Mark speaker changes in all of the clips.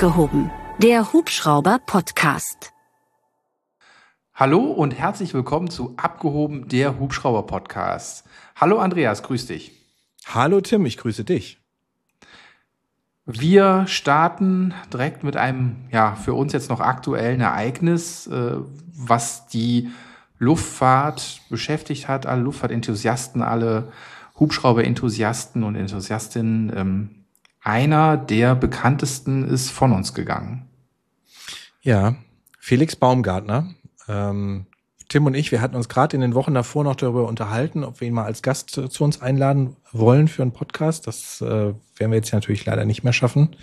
Speaker 1: Abgehoben, der Hubschrauber-Podcast.
Speaker 2: Hallo und herzlich willkommen zu Abgehoben, der Hubschrauber-Podcast. Hallo Andreas, grüß dich.
Speaker 3: Hallo Tim, ich grüße dich.
Speaker 2: Wir starten direkt mit einem, für uns jetzt noch aktuellen Ereignis, was die Luftfahrt beschäftigt hat, alle Luftfahrtenthusiasten, alle Hubschrauber-Enthusiasten und Enthusiastinnen. Einer der bekanntesten ist von uns gegangen.
Speaker 3: Ja, Felix Baumgartner. Tim und ich, wir hatten uns gerade in den Wochen davor noch darüber unterhalten, ob wir ihn mal als Gast zu uns einladen wollen für einen Podcast. Das werden wir jetzt natürlich leider nicht mehr schaffen.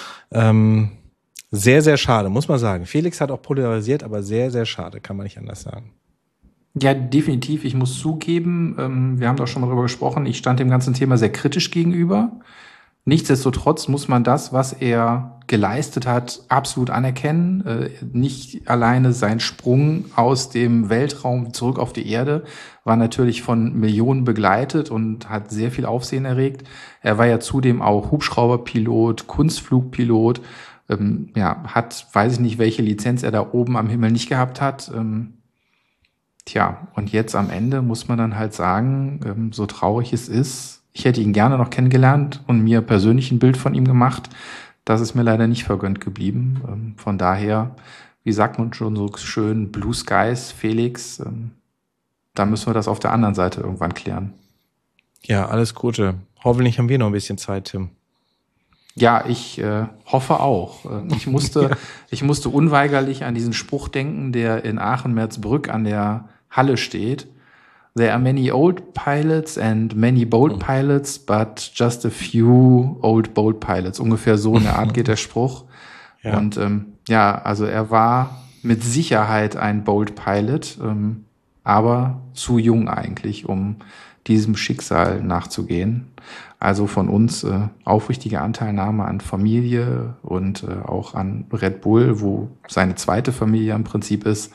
Speaker 3: Sehr, sehr schade, muss man sagen. Felix hat auch polarisiert, aber sehr, sehr schade, kann man nicht anders sagen.
Speaker 2: Ja, definitiv. Ich muss zugeben, wir haben da schon mal drüber gesprochen, ich stand dem ganzen Thema sehr kritisch gegenüber. Nichtsdestotrotz muss man das, was er geleistet hat, absolut anerkennen. Nicht alleine sein Sprung aus dem Weltraum zurück auf die Erde war natürlich von Millionen begleitet und hat sehr viel Aufsehen erregt. Er war ja zudem auch Hubschrauberpilot, Kunstflugpilot, hat, weiß ich nicht, welche Lizenz er da oben am Himmel nicht gehabt hat. Und jetzt am Ende muss man dann halt sagen, so traurig es ist, ich hätte ihn gerne noch kennengelernt und mir persönlich ein Bild von ihm gemacht. Das ist mir leider nicht vergönnt geblieben. Von daher, wie sagt man schon so schön, Blue Skies, Felix, da müssen wir das auf der anderen Seite irgendwann klären.
Speaker 3: Ja, alles Gute. Hoffentlich haben wir noch ein bisschen Zeit, Tim.
Speaker 2: Ja, ich hoffe auch. Ich musste unweigerlich an diesen Spruch denken, der in Aachen-Merzbrück an der Halle steht. There are many old pilots and many bold pilots, but just a few old bold pilots. Ungefähr so in der Art geht der Spruch. Ja. Und also er war mit Sicherheit ein bold Pilot, aber zu jung eigentlich, um diesem Schicksal nachzugehen. Also von uns aufrichtige Anteilnahme an Familie und auch an Red Bull, wo seine zweite Familie im Prinzip ist.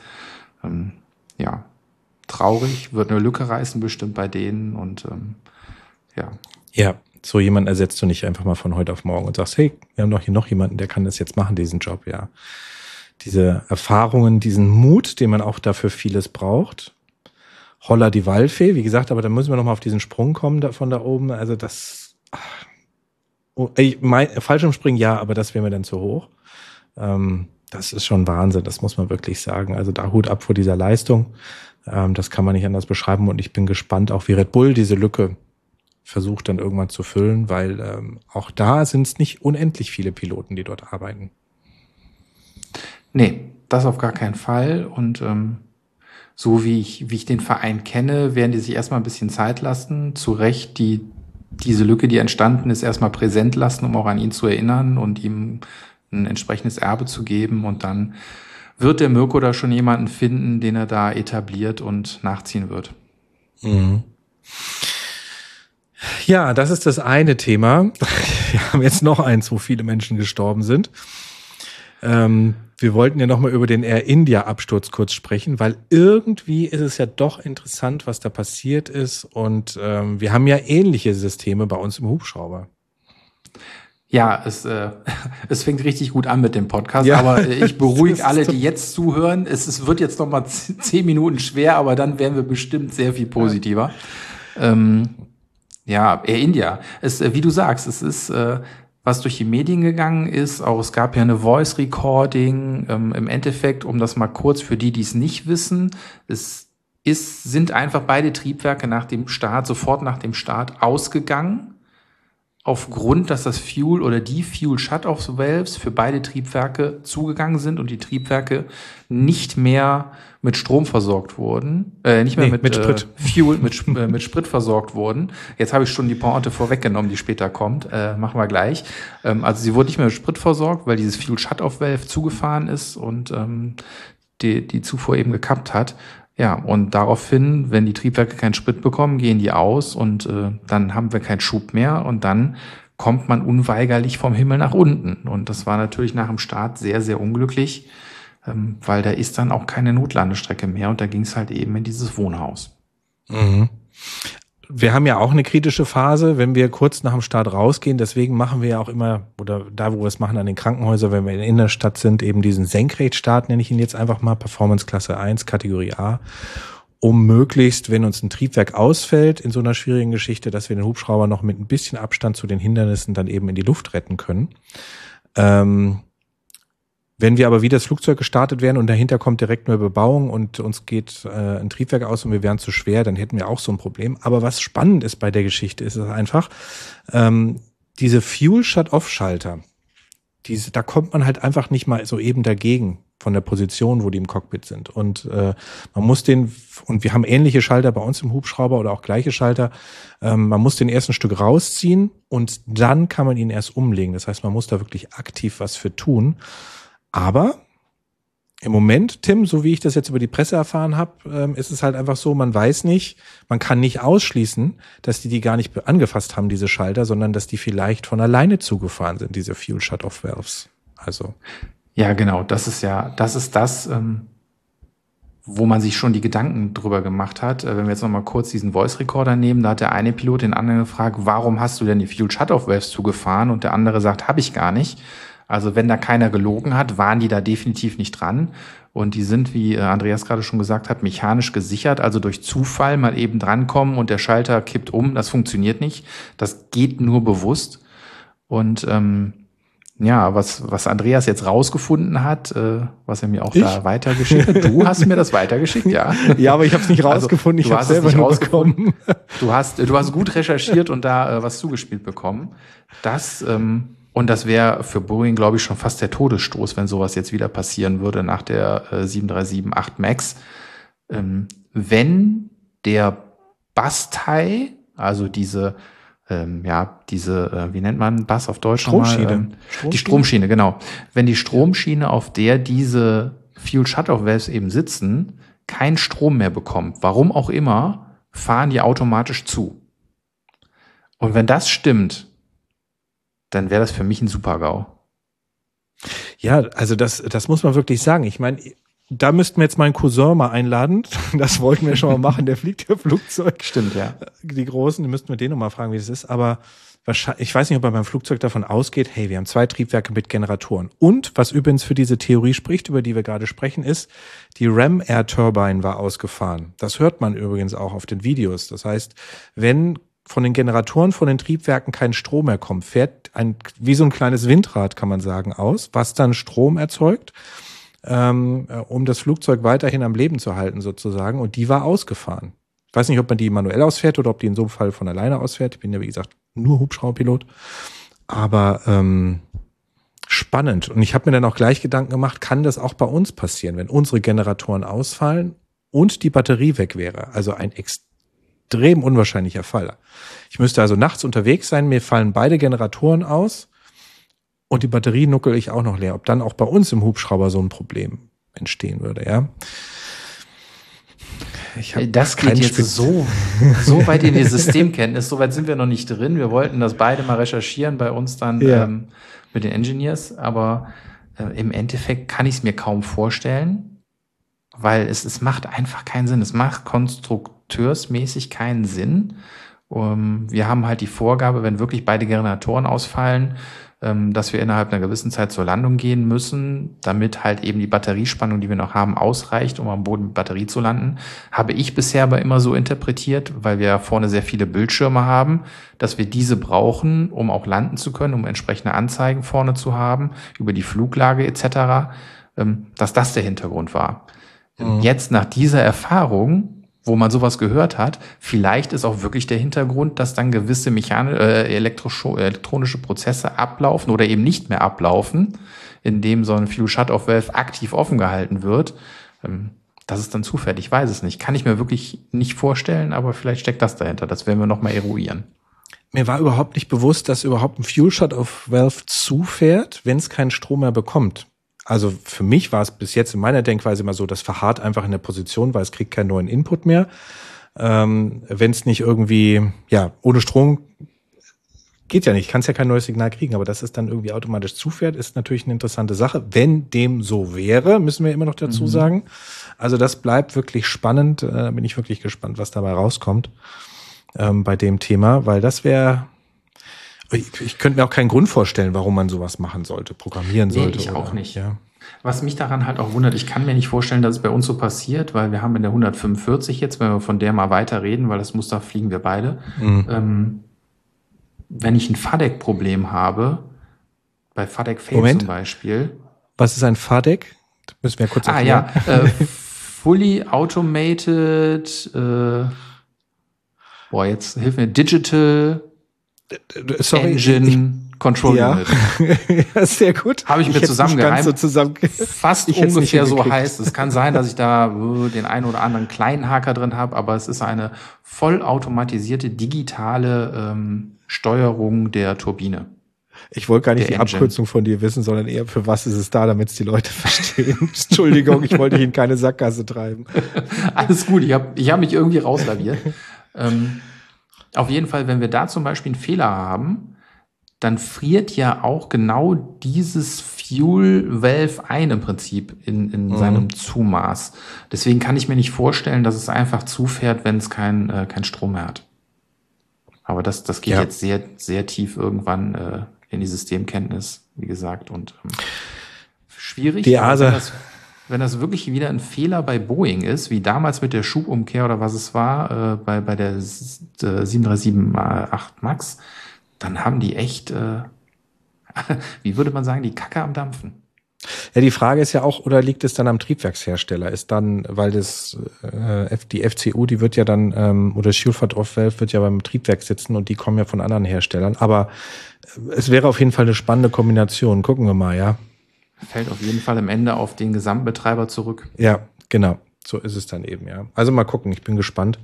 Speaker 2: Traurig, wird eine Lücke reißen bestimmt bei denen und
Speaker 3: Ja, so jemanden ersetzt du nicht einfach mal von heute auf morgen und sagst, hey, wir haben doch hier noch jemanden, der kann das jetzt machen, diesen Job, ja. Diese Erfahrungen, diesen Mut, den man auch dafür vieles braucht. Holla die Waldfee, wie gesagt, aber da müssen wir nochmal auf diesen Sprung kommen von da oben. Also das, Fallschirmspringen ja, aber das wäre mir dann zu hoch. Das ist schon Wahnsinn, das muss man wirklich sagen. Also da Hut ab vor dieser Leistung. Das kann man nicht anders beschreiben und ich bin gespannt, auch wie Red Bull diese Lücke versucht dann irgendwann zu füllen, weil auch da sind es nicht unendlich viele Piloten, die dort arbeiten.
Speaker 2: Nee, das auf gar keinen Fall und so wie ich den Verein kenne, werden die sich erstmal ein bisschen Zeit lassen, zu Recht diese Lücke, die entstanden ist, erstmal präsent lassen, um auch an ihn zu erinnern und ihm ein entsprechendes Erbe zu geben und dann wird der Mirko da schon jemanden finden, den er da etabliert und nachziehen wird.
Speaker 3: Mhm. Ja, das ist das eine Thema. Wir haben jetzt noch eins, wo viele Menschen gestorben sind. Wir wollten ja nochmal über den Air India Absturz kurz sprechen, weil irgendwie ist es ja doch interessant, was da passiert ist und wir haben ja ähnliche Systeme bei uns im Hubschrauber.
Speaker 2: Ja, es fängt richtig gut an mit dem Podcast, ja. Aber ich beruhige alle, die jetzt zuhören. Es wird jetzt noch mal 10 Minuten schwer, aber dann werden wir bestimmt sehr viel positiver. Air India. Wie du sagst, es ist, was durch die Medien gegangen ist. Auch es gab ja eine Voice Recording. Im Endeffekt, um das mal kurz für die es nicht wissen, sind einfach beide Triebwerke sofort nach dem Start ausgegangen. Aufgrund, dass das Fuel oder die Fuel Shutoff Valves für beide Triebwerke zugegangen sind und die Triebwerke nicht mehr mit Strom versorgt wurden, mit Sprit. Fuel mit Sprit versorgt wurden. Jetzt habe ich schon die Pointe vorweggenommen, die später kommt. Machen wir gleich. Also sie wurden nicht mehr mit Sprit versorgt, weil dieses Fuel Shutoff Valve zugefahren ist und die Zufuhr eben gekappt hat. Ja, und daraufhin, wenn die Triebwerke keinen Sprit bekommen, gehen die aus und dann haben wir keinen Schub mehr und dann kommt man unweigerlich vom Himmel nach unten. Und das war natürlich nach dem Start sehr, sehr unglücklich, weil da ist dann auch keine Notlandestrecke mehr und da ging es halt eben in dieses Wohnhaus.
Speaker 3: Mhm. wir haben ja auch eine kritische Phase, wenn wir kurz nach dem Start rausgehen. Deswegen machen wir ja auch immer, oder da, wo wir es machen, an den Krankenhäusern, wenn wir in der Innenstadt sind, eben diesen Senkrechtstart, nenne ich ihn jetzt einfach mal, Performance Klasse 1, Kategorie A, um möglichst, wenn uns ein Triebwerk ausfällt in so einer schwierigen Geschichte, dass wir den Hubschrauber noch mit ein bisschen Abstand zu den Hindernissen dann eben in die Luft retten können. Wenn wir aber wie das Flugzeug gestartet wären und dahinter kommt direkt eine Bebauung und uns geht ein Triebwerk aus und wir wären zu schwer, dann hätten wir auch so ein Problem. Aber was spannend ist bei der Geschichte, ist es einfach, diese Fuel-Shut-Off-Schalter, da kommt man halt einfach nicht mal so eben dagegen von der Position, wo die im Cockpit sind. Und man muss und wir haben ähnliche Schalter bei uns im Hubschrauber oder auch gleiche Schalter, man muss den erst ein Stück rausziehen und dann kann man ihn erst umlegen. Das heißt, man muss da wirklich aktiv was für tun. Aber im Moment, Tim, so wie ich das jetzt über die Presse erfahren habe, ist es halt einfach so, man weiß nicht, man kann nicht ausschließen, dass die gar nicht angefasst haben, diese Schalter, sondern dass die vielleicht von alleine zugefahren sind, diese Fuel Shut-Off Valves. Also.
Speaker 2: Ja, genau, das ist das, wo man sich schon die Gedanken drüber gemacht hat. Wenn wir jetzt nochmal kurz diesen Voice Recorder nehmen, da hat der eine Pilot den anderen gefragt, warum hast du denn die Fuel Shut-Off Valves zugefahren? Und der andere sagt, habe ich gar nicht. Also wenn da keiner gelogen hat, waren die da definitiv nicht dran. Und die sind, wie Andreas gerade schon gesagt hat, mechanisch gesichert. Also durch Zufall mal eben drankommen und der Schalter kippt um. Das funktioniert nicht. Das geht nur bewusst. Und was Andreas jetzt rausgefunden hat, was er mir auch da weitergeschickt hat. Du hast mir das weitergeschickt, ja.
Speaker 3: Ja, aber ich habe es nicht rausgefunden.
Speaker 2: Also, ich habe es selber nicht rausgefunden. Du hast gut recherchiert und da was zugespielt bekommen. Und das wäre für Boeing, glaube ich, schon fast der Todesstoß, wenn sowas jetzt wieder passieren würde nach der 737-8 MAX. Wenn der Bastei, also diese, wie nennt man Bass auf Deutsch?
Speaker 3: Stromschiene.
Speaker 2: Die Stromschiene, genau. Wenn die Stromschiene, auf der diese Fuel Shut-Off Valves eben sitzen, keinen Strom mehr bekommt, warum auch immer, fahren die automatisch zu. Und wenn das stimmt, dann wäre das für mich ein Super-GAU.
Speaker 3: Ja, also das muss man wirklich sagen. Ich meine, da müssten wir jetzt meinen Cousin mal einladen. Das wollten wir schon mal machen. Der fliegt ja Flugzeug.
Speaker 2: Stimmt, ja.
Speaker 3: Die Großen, die müssten wir den noch mal fragen, wie das ist. Aber wahrscheinlich, ich weiß nicht, ob er beim Flugzeug davon ausgeht, hey, wir haben 2 Triebwerke mit Generatoren. Und was übrigens für diese Theorie spricht, über die wir gerade sprechen, ist, die Ram Air Turbine war ausgefahren. Das hört man übrigens auch auf den Videos. Das heißt, wenn von den Generatoren, von den Triebwerken kein Strom mehr kommt, fährt wie so ein kleines Windrad, kann man sagen, aus, was dann Strom erzeugt, um das Flugzeug weiterhin am Leben zu halten sozusagen. Und die war ausgefahren. Ich weiß nicht, ob man die manuell ausfährt oder ob die in so einem Fall von alleine ausfährt. Ich bin ja, wie gesagt, nur Hubschrauberpilot. Aber spannend. Und ich habe mir dann auch gleich Gedanken gemacht, kann das auch bei uns passieren, wenn unsere Generatoren ausfallen und die Batterie weg wäre? Also ein extrem unwahrscheinlicher Fall. Ich müsste also nachts unterwegs sein, mir fallen beide Generatoren aus und die Batterie nuckel ich auch noch leer. Ob dann auch bei uns im Hubschrauber so ein Problem entstehen würde, ja?
Speaker 2: Das geht jetzt so weit in die Systemkenntnis, so weit sind wir noch nicht drin. Wir wollten das beide mal recherchieren bei uns dann mit den Engineers, aber im Endeffekt kann ich es mir kaum vorstellen, weil es macht einfach keinen Sinn. Es macht konstrukteursmäßig keinen Sinn. Wir haben halt die Vorgabe, wenn wirklich beide Generatoren ausfallen, dass wir innerhalb einer gewissen Zeit zur Landung gehen müssen, damit halt eben die Batteriespannung, die wir noch haben, ausreicht, um am Boden mit Batterie zu landen. Habe ich bisher aber immer so interpretiert, weil wir ja vorne sehr viele Bildschirme haben, dass wir diese brauchen, um auch landen zu können, um entsprechende Anzeigen vorne zu haben, über die Fluglage etc., dass das der Hintergrund war. Jetzt nach dieser Erfahrung, wo man sowas gehört hat, vielleicht ist auch wirklich der Hintergrund, dass dann gewisse elektronische Prozesse ablaufen oder eben nicht mehr ablaufen, indem so ein Fuel Shut-Off Valve aktiv offen gehalten wird. Das ist dann zufällig, ich weiß es nicht. Kann ich mir wirklich nicht vorstellen, aber vielleicht steckt das dahinter. Das werden wir nochmal eruieren.
Speaker 3: Mir war überhaupt nicht bewusst, dass überhaupt ein Fuel Shut-Off Valve zufährt, wenn es keinen Strom mehr bekommt. Also für mich war es bis jetzt in meiner Denkweise immer so, das verharrt einfach in der Position, weil es kriegt keinen neuen Input mehr. Wenn es nicht irgendwie, ohne Strom geht ja nicht, kannst ja kein neues Signal kriegen, aber dass es dann irgendwie automatisch zufährt, ist natürlich eine interessante Sache. Wenn dem so wäre, müssen wir immer noch dazu sagen. Also das bleibt wirklich spannend, bin ich wirklich gespannt, was dabei rauskommt. bei dem Thema, weil das wäre, ich könnte mir auch keinen Grund vorstellen, warum man sowas machen sollte, programmieren sollte.
Speaker 2: Ich auch nicht.
Speaker 3: Ja.
Speaker 2: Was mich daran halt auch wundert, ich kann mir nicht vorstellen, dass es bei uns so passiert, weil wir haben in der 145 jetzt, wenn wir von der mal weiter reden, weil das Muster fliegen wir beide. Wenn ich ein FADEC-Problem habe, bei FADEC Fail zum Beispiel.
Speaker 3: Was ist ein FADEC? Das müssen wir kurz erklären.
Speaker 2: Fully Automated, jetzt hilf mir, Digital Engine Control Unit.
Speaker 3: Ja, sehr gut.
Speaker 2: Habe ich mir zusammengereimt. Fast ungefähr so heißt. Es kann sein, dass ich da den einen oder anderen kleinen Haker drin habe, aber es ist eine vollautomatisierte digitale Steuerung der Turbine.
Speaker 3: Ich wollte gar nicht die Abkürzung von dir wissen, sondern eher für was ist es da, damit es die Leute verstehen. Entschuldigung, ich wollte dich in keine Sackgasse treiben.
Speaker 2: Alles gut, ich hab mich irgendwie rauslaviert. Auf jeden Fall, wenn wir da zum Beispiel einen Fehler haben, dann friert ja auch genau dieses Fuel Valve ein im Prinzip in seinem Zumaß. Deswegen kann ich mir nicht vorstellen, dass es einfach zufährt, wenn es kein Strom mehr hat. Aber das geht jetzt sehr, sehr tief irgendwann in die Systemkenntnis, wie gesagt, und schwierig. Wenn das wirklich wieder ein Fehler bei Boeing ist, wie damals mit der Schubumkehr oder was es war, bei der 737-8 MAX, dann haben die echt, wie würde man sagen, die Kacke am Dampfen.
Speaker 3: Ja, die Frage ist ja auch, oder liegt es dann am Triebwerkshersteller? Ist dann, weil die FCU, die wird ja dann, oder Shieldford Off-Valve wird ja beim Triebwerk sitzen und die kommen ja von anderen Herstellern. Aber es wäre auf jeden Fall eine spannende Kombination. Gucken wir mal, ja.
Speaker 2: Fällt auf jeden Fall am Ende auf den Gesamtbetreiber zurück.
Speaker 3: Ja, genau. So ist es dann eben, ja. Also mal gucken, ich bin gespannt,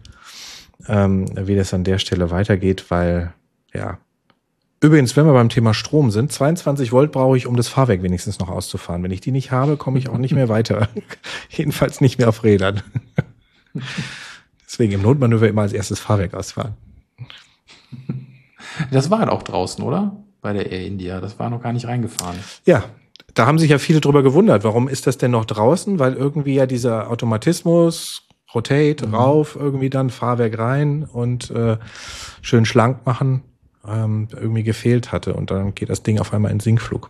Speaker 3: wie das an der Stelle weitergeht, weil, ja. Übrigens, wenn wir beim Thema Strom sind, 22 Volt brauche ich, um das Fahrwerk wenigstens noch auszufahren. Wenn ich die nicht habe, komme ich auch nicht mehr weiter. Jedenfalls nicht mehr auf Rädern. Deswegen im Notmanöver immer als erstes Fahrwerk ausfahren.
Speaker 2: Das war halt auch draußen, oder? Bei der Air India. Das war noch gar nicht reingefahren.
Speaker 3: Ja, da haben sich ja viele drüber gewundert. Warum ist das denn noch draußen? Weil irgendwie ja dieser Automatismus, Rotate, rauf, irgendwie dann Fahrwerk rein und schön schlank machen, irgendwie gefehlt hatte. Und dann geht das Ding auf einmal in Sinkflug.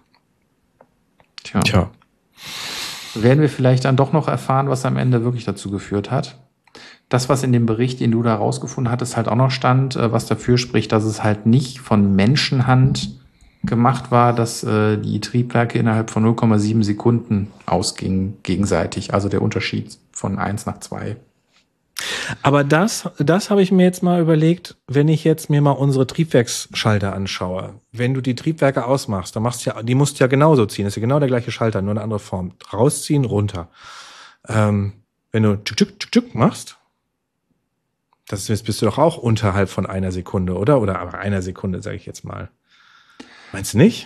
Speaker 3: Tja.
Speaker 2: Werden wir vielleicht dann doch noch erfahren, was am Ende wirklich dazu geführt hat? Das, was in dem Bericht, den du da rausgefunden hattest, halt auch noch stand, was dafür spricht, dass es halt nicht von Menschenhand gemacht war, dass die Triebwerke innerhalb von 0,7 Sekunden ausgingen gegenseitig. Also der Unterschied von 1 nach 2.
Speaker 3: Aber das habe ich mir jetzt mal überlegt, wenn ich jetzt mir mal unsere Triebwerksschalter anschaue. Wenn du die Triebwerke ausmachst, dann die musst du ja genauso ziehen. Das ist ja genau der gleiche Schalter, nur eine andere Form. Rausziehen, runter. Wenn du tschuk machst, bist du doch auch unterhalb von einer Sekunde, oder? Oder aber einer Sekunde, sage ich jetzt mal. Meinst du nicht?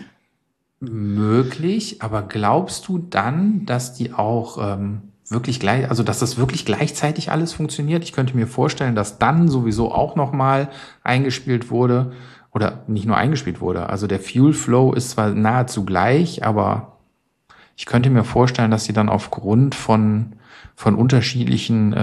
Speaker 2: Möglich, aber glaubst du dann, dass die auch dass das wirklich gleichzeitig alles funktioniert? Ich könnte mir vorstellen, dass dann sowieso auch nochmal eingespielt wurde oder nicht nur eingespielt wurde. Also der Fuel Flow ist zwar nahezu gleich, aber ich könnte mir vorstellen, dass die dann aufgrund von unterschiedlichen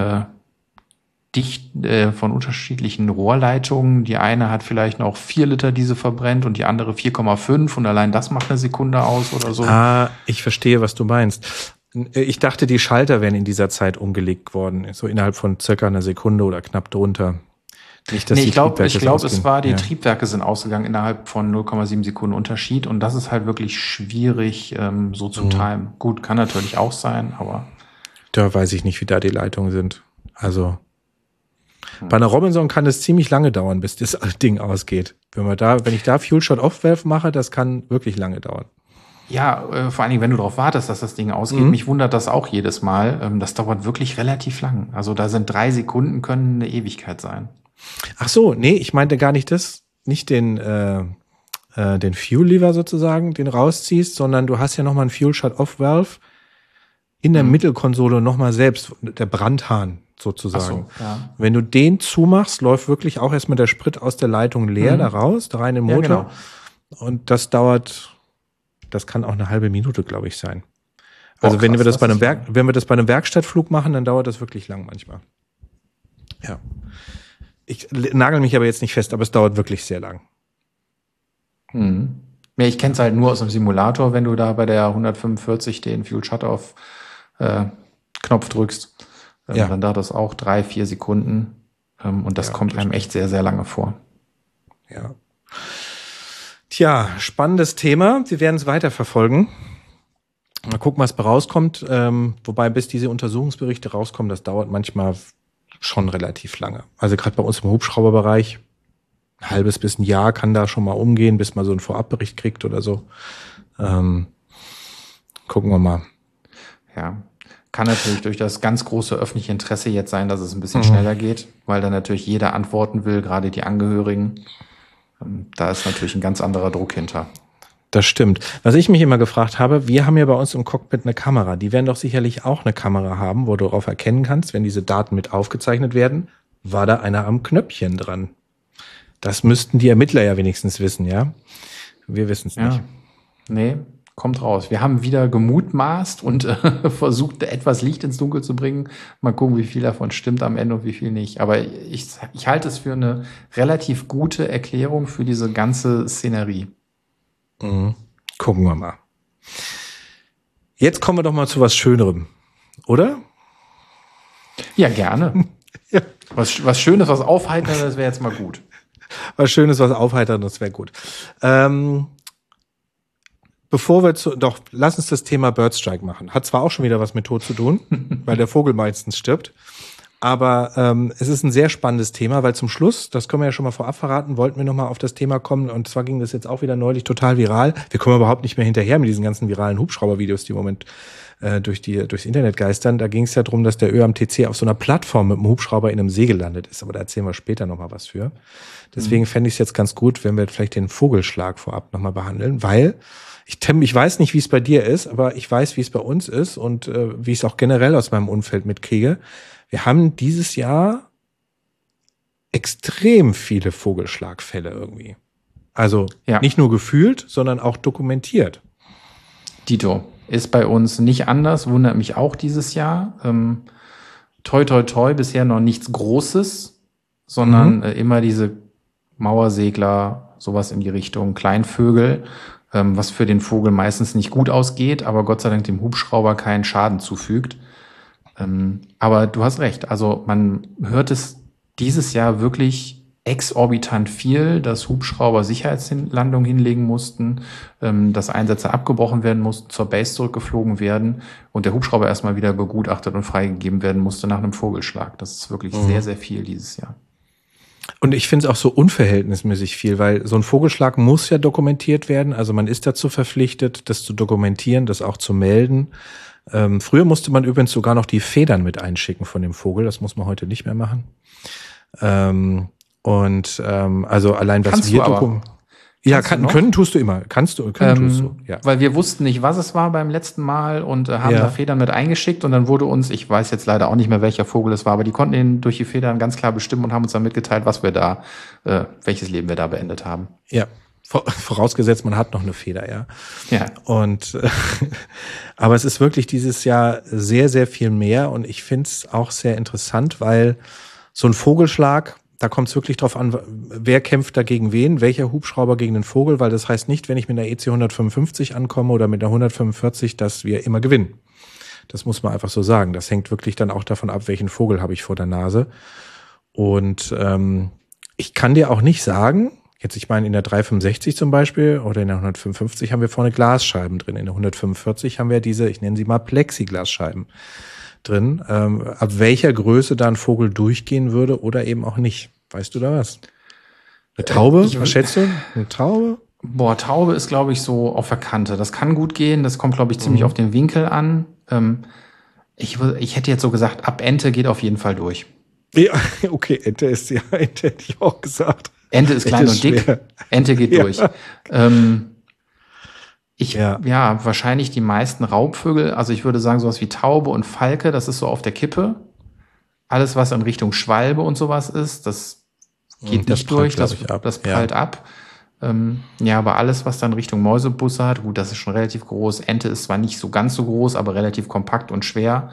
Speaker 2: von unterschiedlichen Rohrleitungen. Die eine hat vielleicht noch 4 Liter, die sie verbrennt und die andere 4,5 und allein das macht eine Sekunde aus oder so.
Speaker 3: Ich verstehe, was du meinst. Ich dachte, die Schalter wären in dieser Zeit umgelegt worden, so innerhalb von circa einer Sekunde oder knapp drunter. Nicht, dass
Speaker 2: ich glaube, es war, die Triebwerke sind ausgegangen innerhalb von 0,7 Sekunden Unterschied und das ist halt wirklich schwierig so zu timen. Gut, kann natürlich auch sein, aber
Speaker 3: da weiß ich nicht, wie da die Leitungen sind. Also bei einer Robinson kann es ziemlich lange dauern, bis das Ding ausgeht. Wenn ich da Fuel Shot Off-Valve mache, das kann wirklich lange dauern.
Speaker 2: Ja, vor allen Dingen, wenn du darauf wartest, dass das Ding ausgeht. Mich wundert das auch jedes Mal. Das dauert wirklich relativ lang. Also da sind 3 Sekunden, können eine Ewigkeit sein.
Speaker 3: Ach so, nee, ich meinte gar nicht nicht den Fuel Lever sozusagen, den rausziehst, sondern du hast ja nochmal einen Fuel Shut Off Valve in der Mittelkonsole nochmal selbst, der Brandhahn sozusagen.
Speaker 2: Ach so, ja.
Speaker 3: Wenn du den zumachst, läuft wirklich auch erstmal der Sprit aus der Leitung leer da raus, da rein in den Motor. Ja, genau. Und das kann auch eine halbe Minute, glaube ich, sein. Also wenn wir das bei einem Werkstattflug machen, dann dauert das wirklich lang manchmal. Ja. Ich nagel mich aber jetzt nicht fest, aber es dauert wirklich sehr lang.
Speaker 2: Ja, ich kenne es halt nur aus dem Simulator, wenn du da bei der 145 den Fuel Shutoff Knopf drückst. Dann dauert das auch 3-4 Sekunden. Und das kommt einem echt sehr, sehr lange vor.
Speaker 3: Ja. Tja, spannendes Thema. Wir werden es weiterverfolgen. Mal gucken, was rauskommt. Wobei, bis diese Untersuchungsberichte rauskommen, das dauert manchmal schon relativ lange. Also gerade bei uns im Hubschrauberbereich, ein halbes bis ein Jahr kann da schon mal umgehen, bis man so einen Vorabbericht kriegt oder so. Gucken wir mal.
Speaker 2: Ja, kann natürlich durch das ganz große öffentliche Interesse jetzt sein, dass es ein bisschen schneller geht, weil dann natürlich jeder antworten will, gerade die Angehörigen. Da ist natürlich ein ganz anderer Druck hinter.
Speaker 3: Das stimmt. Was ich mich immer gefragt habe, wir haben ja bei uns im Cockpit eine Kamera. Die werden doch sicherlich auch eine Kamera haben, wo du darauf erkennen kannst, wenn diese Daten mit aufgezeichnet werden, war da einer am Knöpfchen dran. Das müssten die Ermittler ja wenigstens wissen, ja? Wir wissen es nicht.
Speaker 2: Nee, kommt raus. Wir haben wieder gemutmaßt und versucht, etwas Licht ins Dunkel zu bringen. Mal gucken, wie viel davon stimmt am Ende und wie viel nicht. Aber ich halte es für eine relativ gute Erklärung für diese ganze Szenerie.
Speaker 3: Gucken wir mal. Jetzt kommen wir doch mal zu was Schönerem, oder?
Speaker 2: Ja, gerne. Ja. Was Schönes, was Aufheiterndes wäre jetzt mal gut.
Speaker 3: Was Schönes, was Aufheiterndes wäre gut. Bevor wir lass uns das Thema Birdstrike machen. Hat zwar auch schon wieder was mit Tod zu tun, weil der Vogel meistens stirbt. Aber es ist ein sehr spannendes Thema, weil zum Schluss, das können wir ja schon mal vorab verraten, wollten wir nochmal auf das Thema kommen. Und zwar ging das jetzt auch wieder neulich total viral. Wir kommen überhaupt nicht mehr hinterher mit diesen ganzen viralen Hubschrauber-Videos, die im Moment durchs Internet geistern. Da ging es ja darum, dass der ÖAMTC auf so einer Plattform mit einem Hubschrauber in einem See gelandet ist. Aber da erzählen wir später nochmal was für. Deswegen fände ich es jetzt ganz gut, wenn wir vielleicht den Vogelschlag vorab nochmal behandeln, weil ich weiß nicht, wie es bei dir ist, aber ich weiß, wie es bei uns ist und wie ich es auch generell aus meinem Umfeld mitkriege. Wir haben dieses Jahr extrem viele Vogelschlagfälle irgendwie. Also nicht nur gefühlt, sondern auch dokumentiert.
Speaker 2: Dito, ist bei uns nicht anders, wundert mich auch dieses Jahr. Toi, toi, toi, bisher noch nichts Großes, sondern immer diese Mauersegler, sowas in die Richtung Kleinvögel, was für den Vogel meistens nicht gut ausgeht, aber Gott sei Dank dem Hubschrauber keinen Schaden zufügt. Aber du hast recht, also man hört es dieses Jahr wirklich exorbitant viel, dass Hubschrauber Sicherheitslandungen hinlegen mussten, dass Einsätze abgebrochen werden mussten, zur Base zurückgeflogen werden und der Hubschrauber erstmal wieder begutachtet und freigegeben werden musste nach einem Vogelschlag. Das ist wirklich sehr, sehr viel dieses Jahr.
Speaker 3: Und ich finde es auch so unverhältnismäßig viel, weil so ein Vogelschlag muss ja dokumentiert werden. Also man ist dazu verpflichtet, das zu dokumentieren, das auch zu melden. Früher musste man übrigens sogar noch die Federn mit einschicken von dem Vogel. Das muss man heute nicht mehr machen. Also allein was wir dokumentieren. Ja, können tust du immer. Tust du. Ja.
Speaker 2: Weil wir wussten nicht, was es war beim letzten Mal und haben da Federn mit eingeschickt und dann wurde uns, ich weiß jetzt leider auch nicht mehr, welcher Vogel es war, aber die konnten ihn durch die Federn ganz klar bestimmen und haben uns dann mitgeteilt, was wir da, welches Leben wir da beendet haben.
Speaker 3: Ja. Vorausgesetzt, man hat noch eine Feder, ja.
Speaker 2: Ja.
Speaker 3: Und aber es ist wirklich dieses Jahr sehr, sehr viel mehr und ich finde es auch sehr interessant, weil so ein Vogelschlag, da kommt es wirklich drauf an, wer kämpft dagegen wen, welcher Hubschrauber gegen den Vogel, weil das heißt nicht, wenn ich mit einer EC 155 ankomme oder mit einer 145, dass wir immer gewinnen. Das muss man einfach so sagen. Das hängt wirklich dann auch davon ab, welchen Vogel habe ich vor der Nase. Und ich kann dir auch nicht sagen, jetzt, ich meine, in der 365 zum Beispiel oder in der 155 haben wir vorne Glasscheiben drin. In der 145 haben wir diese, ich nenne sie mal Plexiglasscheiben drin. Ab welcher Größe da ein Vogel durchgehen würde oder eben auch nicht. Weißt du da was? Eine Taube? Was schätzt du? Eine Taube?
Speaker 2: Boah, Taube ist, glaube ich, so auf der Kante. Das kann gut gehen. Das kommt, glaube ich, ziemlich auf den Winkel an. Ich hätte jetzt so gesagt, ab Ente geht auf jeden Fall durch.
Speaker 3: Ja, okay, Ente hätte ich auch gesagt.
Speaker 2: Ente ist klein und dick, Ente geht durch. Wahrscheinlich die meisten Raubvögel, also ich würde sagen sowas wie Taube und Falke, das ist so auf der Kippe. Alles, was in Richtung Schwalbe und sowas ist, das geht nicht durch, das prallt ab. Aber alles, was dann Richtung Mäusebusse hat, gut, das ist schon relativ groß. Ente ist zwar nicht so ganz so groß, aber relativ kompakt und schwer.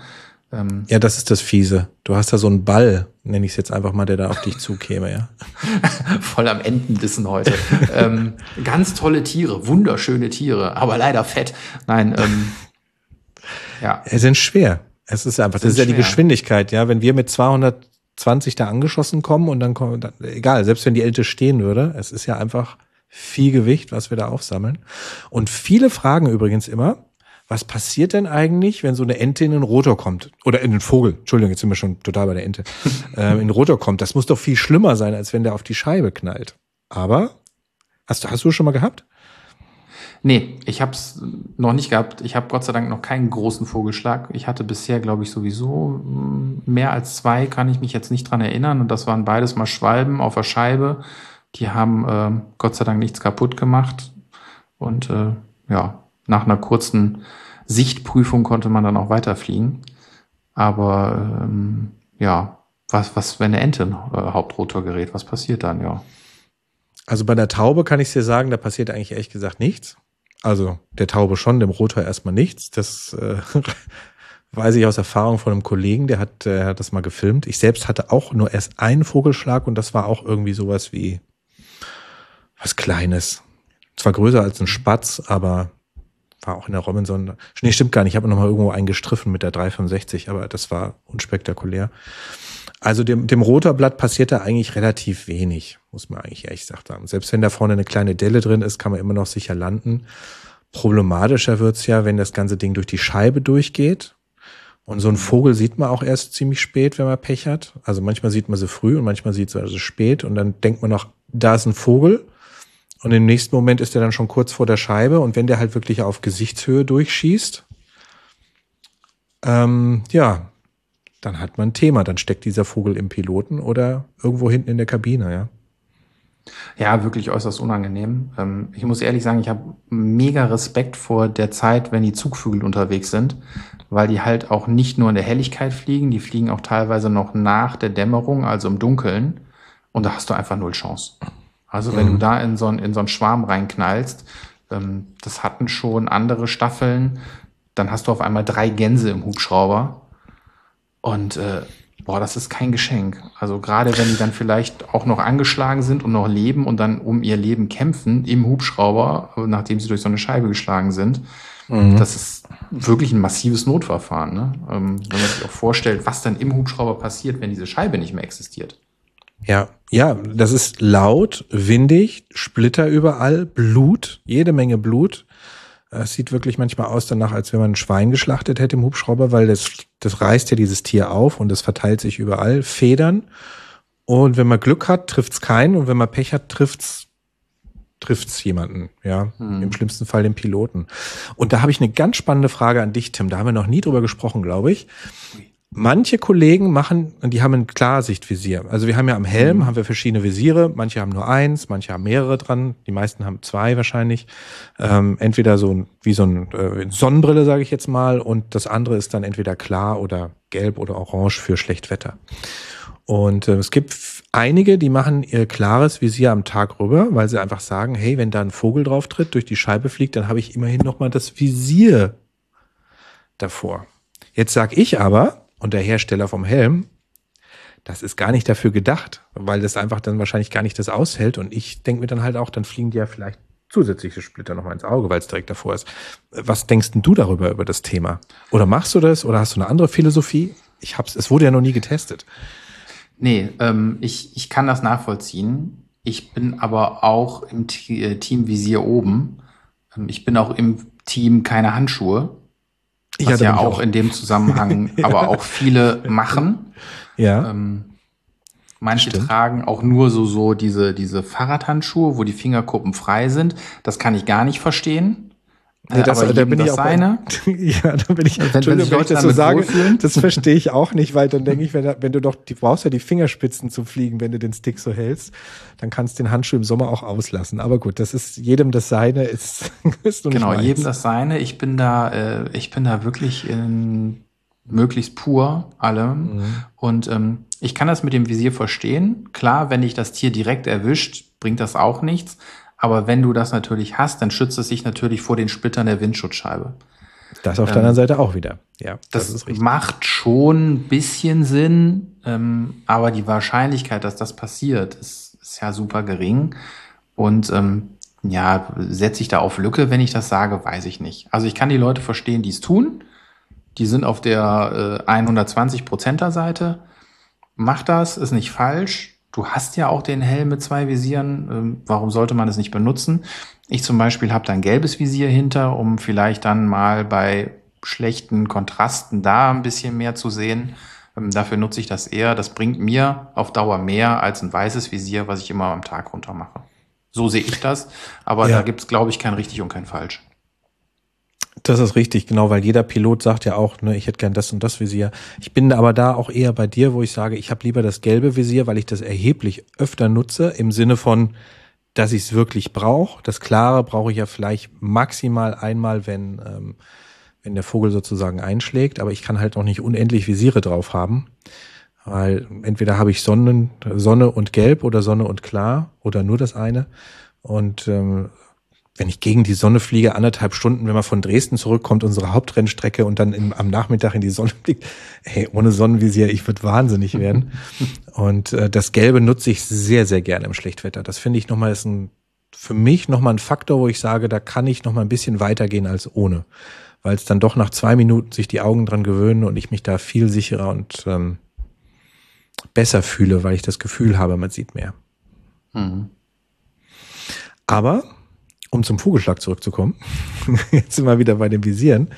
Speaker 3: Ja, das ist das Fiese. Du hast da so einen Ball, nenne ich es jetzt einfach mal, der da auf dich zukäme, ja.
Speaker 2: Voll am Entenbissen heute. Ganz tolle Tiere, wunderschöne Tiere, aber leider fett. Nein, ja.
Speaker 3: Es sind schwer. Es ist einfach, das ist ja die Geschwindigkeit, ja. Wenn wir mit 220 da angeschossen kommen und dann kommen, egal, selbst wenn die Ente stehen würde, es ist ja einfach viel Gewicht, was wir da aufsammeln. Und viele fragen übrigens immer, was passiert denn eigentlich, wenn so eine Ente in den Rotor kommt? Oder in den Vogel. Entschuldigung, jetzt sind wir schon total bei der Ente. In den Rotor kommt. Das muss doch viel schlimmer sein, als wenn der auf die Scheibe knallt. Aber, hast du schon mal gehabt?
Speaker 2: Nee, ich habe es noch nicht gehabt. Ich habe Gott sei Dank noch keinen großen Vogelschlag. Ich hatte bisher, glaube ich, sowieso mehr als 2, kann ich mich jetzt nicht dran erinnern. Und das waren beides mal Schwalben auf der Scheibe. Die haben Gott sei Dank nichts kaputt gemacht. Und nach einer kurzen Sichtprüfung konnte man dann auch weiterfliegen. Aber was, wenn eine Ente in Hauptrotor gerät, was passiert dann, ja?
Speaker 3: Also bei der Taube kann ich dir sagen, da passiert eigentlich ehrlich gesagt nichts. Also der Taube schon, dem Rotor erstmal nichts. Das weiß ich aus Erfahrung von einem Kollegen, der hat das mal gefilmt. Ich selbst hatte auch nur erst einen Vogelschlag und das war auch irgendwie sowas wie was Kleines. Zwar größer als ein Spatz, aber war auch in der Robinson. Nee, stimmt gar nicht. Ich habe noch mal irgendwo einen gestriffen mit der 365, aber das war unspektakulär. Also dem Rotorblatt passiert da eigentlich relativ wenig, muss man eigentlich ehrlich gesagt sagen. Selbst wenn da vorne eine kleine Delle drin ist, kann man immer noch sicher landen. Problematischer wird's ja, wenn das ganze Ding durch die Scheibe durchgeht. Und so einen Vogel sieht man auch erst ziemlich spät, wenn man Pech hat. Also manchmal sieht man sie früh und manchmal sieht man sie spät. Und dann denkt man noch, da ist ein Vogel. Und im nächsten Moment ist er dann schon kurz vor der Scheibe. Und wenn der halt wirklich auf Gesichtshöhe durchschießt, dann hat man ein Thema. Dann steckt dieser Vogel im Piloten oder irgendwo hinten in der Kabine, ja.
Speaker 2: Ja, wirklich äußerst unangenehm. Ich muss ehrlich sagen, ich habe mega Respekt vor der Zeit, wenn die Zugvögel unterwegs sind, weil die halt auch nicht nur in der Helligkeit fliegen, die fliegen auch teilweise noch nach der Dämmerung, also im Dunkeln. Und da hast du einfach 0 Chance. Also wenn du da in so einen Schwarm reinknallst, das hatten schon andere Staffeln, dann hast du auf einmal 3 Gänse im Hubschrauber. Und das ist kein Geschenk. Also gerade wenn die dann vielleicht auch noch angeschlagen sind und noch leben und dann um ihr Leben kämpfen im Hubschrauber, nachdem sie durch so eine Scheibe geschlagen sind, das ist wirklich ein massives Notverfahren. Ne? Wenn man sich auch vorstellt, was dann im Hubschrauber passiert, wenn diese Scheibe nicht mehr existiert.
Speaker 3: Ja, das ist laut, windig, Splitter überall, Blut, jede Menge Blut. Es sieht wirklich manchmal aus danach, als wenn man ein Schwein geschlachtet hätte im Hubschrauber, weil das reißt ja dieses Tier auf und es verteilt sich überall. Federn. Und wenn man Glück hat, trifft's keinen. Und wenn man Pech hat, trifft's jemanden. Ja, im schlimmsten Fall den Piloten. Und da habe ich eine ganz spannende Frage an dich, Tim. Da haben wir noch nie drüber gesprochen, glaube ich. Manche Kollegen die haben ein Klarsichtvisier. Also wir haben ja am Helm haben wir verschiedene Visiere. Manche haben nur 1, manche haben mehrere dran. Die meisten haben 2 wahrscheinlich. Entweder wie so eine Sonnenbrille, sage ich jetzt mal. Und das andere ist dann entweder klar oder gelb oder orange für Schlechtwetter. Und es gibt einige, die machen ihr klares Visier am Tag rüber, weil sie einfach sagen, hey, wenn da ein Vogel drauf tritt, durch die Scheibe fliegt, dann habe ich immerhin nochmal das Visier davor. Jetzt sag ich aber, und der Hersteller vom Helm, das ist gar nicht dafür gedacht, weil das einfach dann wahrscheinlich gar nicht das aushält. Und ich denke mir dann halt auch, dann fliegen dir ja vielleicht zusätzliche Splitter nochmal ins Auge, weil es direkt davor ist. Was denkst denn du darüber, über das Thema? Oder machst du das? Oder hast du eine andere Philosophie? Es wurde ja noch nie getestet.
Speaker 2: Nee, ich kann das nachvollziehen. Ich bin aber auch im Team Visier oben. Ich bin auch im Team keine Handschuhe. Was ja auch in dem Zusammenhang aber auch viele machen.
Speaker 3: Ja.
Speaker 2: Manche tragen auch nur so diese Fahrradhandschuhe, wo die Fingerkuppen frei sind. Das kann ich gar nicht verstehen.
Speaker 3: Nee, da bin ich auch
Speaker 2: seine.
Speaker 3: Ja, da bin ich, Entschuldigung, wenn ich das so sage, das verstehe ich auch nicht, weil dann denke ich, wenn du brauchst ja die Fingerspitzen zum Fliegen, wenn du den Stick so hältst, dann kannst du den Handschuh im Sommer auch auslassen. Aber gut, das ist jedem das Seine, ist nur
Speaker 2: genau,
Speaker 3: nicht
Speaker 2: jedem das Seine. Ich bin da wirklich möglichst pur allem. Und ich kann das mit dem Visier verstehen. Klar, wenn dich das Tier direkt erwischt, bringt das auch nichts. Aber wenn du das natürlich hast, dann schützt es sich natürlich vor den Splittern der Windschutzscheibe.
Speaker 3: Das auf der anderen Seite auch wieder. Ja,
Speaker 2: das ist richtig. Macht schon ein bisschen Sinn, aber die Wahrscheinlichkeit, dass das passiert, ist ja super gering. Und setze ich da auf Lücke, wenn ich das sage, weiß ich nicht. Also ich kann die Leute verstehen, die es tun. Die sind auf der 120%er Seite. Mach das, ist nicht falsch. Du hast ja auch den Helm mit 2 Visieren. Warum sollte man es nicht benutzen? Ich zum Beispiel habe da ein gelbes Visier hinter, um vielleicht dann mal bei schlechten Kontrasten da ein bisschen mehr zu sehen. Dafür nutze ich das eher. Das bringt mir auf Dauer mehr als ein weißes Visier, was ich immer am Tag runter mache. So sehe ich das. Aber da gibt es, glaube ich, kein richtig und kein falsch.
Speaker 3: Das ist richtig, genau, weil jeder Pilot sagt ja auch, ne, ich hätte gern das und das Visier. Ich bin aber da auch eher bei dir, wo ich sage, ich habe lieber das gelbe Visier, weil ich das erheblich öfter nutze, im Sinne von, dass ich es wirklich brauche. Das Klare brauche ich ja vielleicht maximal einmal, wenn der Vogel sozusagen einschlägt, aber ich kann halt noch nicht unendlich Visiere drauf haben, weil entweder habe ich Sonne und Gelb oder Sonne und Klar oder nur das eine. Und wenn ich gegen die Sonne fliege, 1,5 Stunden, wenn man von Dresden zurückkommt, unsere Hauptrennstrecke und dann am Nachmittag in die Sonne fliegt, ohne Sonnenvisier, ich würde wahnsinnig werden. Und das Gelbe nutze ich sehr, sehr gerne im Schlechtwetter. Das finde ich nochmal, ist für mich nochmal ein Faktor, wo ich sage, da kann ich nochmal ein bisschen weitergehen als ohne. Weil es dann doch nach 2 Minuten sich die Augen dran gewöhnen und ich mich da viel sicherer und besser fühle, weil ich das Gefühl habe, man sieht mehr. Mhm. Aber um zum Vogelschlag zurückzukommen, jetzt sind wir wieder bei den Visieren.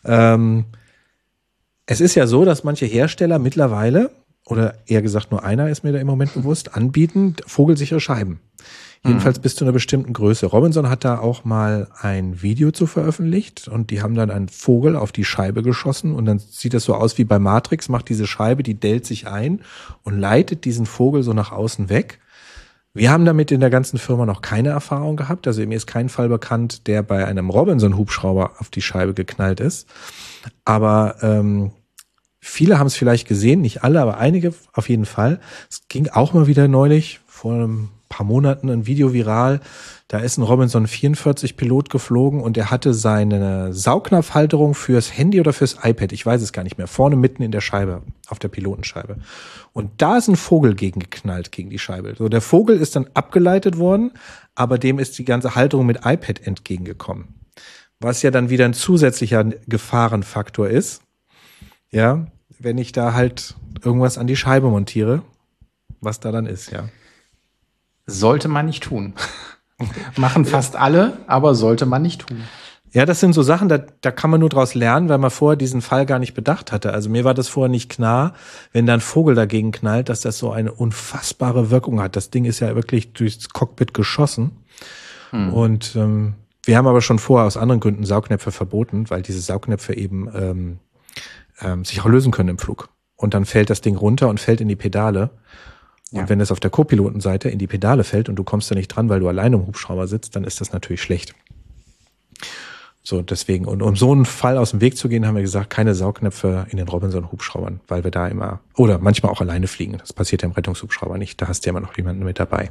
Speaker 3: Es ist ja so, dass manche Hersteller mittlerweile, oder eher gesagt nur einer ist mir da im Moment bewusst, anbieten vogelsichere Scheiben. Jedenfalls bis zu einer bestimmten Größe. Robinson hat da auch mal ein Video zu veröffentlicht und die haben dann einen Vogel auf die Scheibe geschossen und dann sieht das so aus wie bei Matrix, macht diese Scheibe, die dellt sich ein und leitet diesen Vogel so nach außen weg. Wir haben damit in der ganzen Firma noch keine Erfahrung gehabt. Also mir ist kein Fall bekannt, der bei einem Robinson-Hubschrauber auf die Scheibe geknallt ist. Aber viele haben es vielleicht gesehen, nicht alle, aber einige auf jeden Fall. Es ging auch mal wieder neulich, vor einem paar Monaten, ein Video viral. Da ist ein Robinson 44 Pilot geflogen und er hatte seine Saugnapfhalterung fürs Handy oder fürs iPad, ich weiß es gar nicht mehr, vorne mitten in der Scheibe, auf der Pilotenscheibe. Und da ist ein Vogel gegengeknallt gegen die Scheibe. So, der Vogel ist dann abgeleitet worden, aber dem ist die ganze Halterung mit iPad entgegengekommen. Was ja dann wieder ein zusätzlicher Gefahrenfaktor ist. Ja, wenn ich da halt irgendwas an die Scheibe montiere, was da dann ist, ja.
Speaker 2: Sollte man nicht tun. Machen fast alle, aber sollte man nicht tun.
Speaker 3: Ja, das sind so Sachen, da kann man nur draus lernen, weil man vorher diesen Fall gar nicht bedacht hatte. Also mir war das vorher nicht klar, wenn da ein Vogel dagegen knallt, dass das so eine unfassbare Wirkung hat. Das Ding ist ja wirklich durchs Cockpit geschossen. Und wir haben aber schon vorher aus anderen Gründen Saugnäpfe verboten, weil diese Saugnäpfe eben sich auch lösen können im Flug. Und dann fällt das Ding runter und fällt in die Pedale. Und wenn es auf der Co-Pilotenseite in die Pedale fällt und du kommst da nicht dran, weil du alleine im Hubschrauber sitzt, dann ist das natürlich schlecht. So, deswegen, und um so einen Fall aus dem Weg zu gehen, haben wir gesagt, keine Saugnäpfe in den Robinson-Hubschraubern, weil wir da immer, oder manchmal auch alleine fliegen. Das passiert ja im Rettungshubschrauber nicht, da hast du ja immer noch jemanden mit dabei.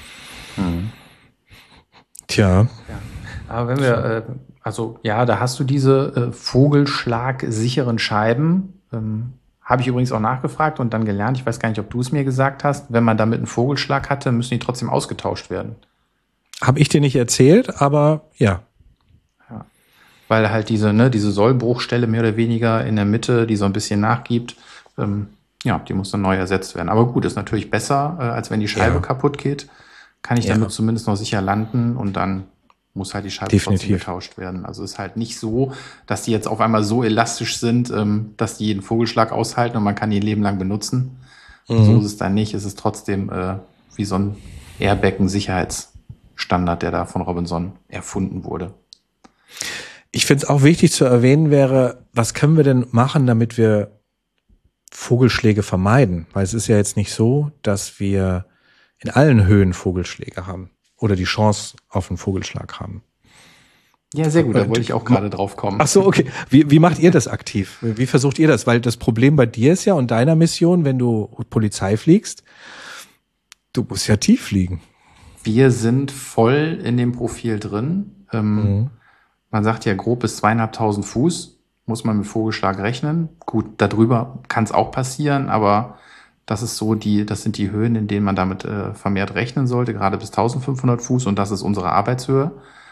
Speaker 3: Tja.
Speaker 2: Ja. Aber wenn wir, da hast du diese vogelschlagsicheren Scheiben, habe ich übrigens auch nachgefragt und dann gelernt, ich weiß gar nicht, ob du es mir gesagt hast, wenn man damit einen Vogelschlag hatte, müssen die trotzdem ausgetauscht werden.
Speaker 3: Habe ich dir nicht erzählt, aber ja.
Speaker 2: Ja. Weil halt diese Sollbruchstelle mehr oder weniger in der Mitte, die so ein bisschen nachgibt, die muss dann neu ersetzt werden. Aber gut, ist natürlich besser, als wenn die Scheibe kaputt geht. Kann ich damit zumindest noch sicher landen und dann muss halt die Scheibe trotzdem getauscht werden. Also ist halt nicht so, dass die jetzt auf einmal so elastisch sind, dass die jeden Vogelschlag aushalten und man kann die ihr Leben lang benutzen. So ist es dann nicht. Es ist trotzdem wie so ein Airbag-Sicherheitsstandard, der da von Robinson erfunden wurde.
Speaker 3: Ich finde es auch wichtig zu erwähnen wäre, was können wir denn machen, damit wir Vogelschläge vermeiden? Weil es ist ja jetzt nicht so, dass wir in allen Höhen Vogelschläge haben. Oder die Chance auf einen Vogelschlag haben.
Speaker 2: Ja, sehr gut, da wollte ich auch gerade drauf kommen.
Speaker 3: Ach so, okay. Wie macht ihr das aktiv? Wie versucht ihr das? Weil das Problem bei dir ist ja und deiner Mission, wenn du Polizei fliegst, du musst ja tief fliegen.
Speaker 2: Wir sind voll in dem Profil drin. Man sagt ja grob bis 2.500 Fuß muss man mit Vogelschlag rechnen. Gut, darüber kann es auch passieren, aber das sind die Höhen, in denen man damit vermehrt rechnen sollte, gerade bis 1.500 Fuß, und das ist unsere Arbeitshöhe.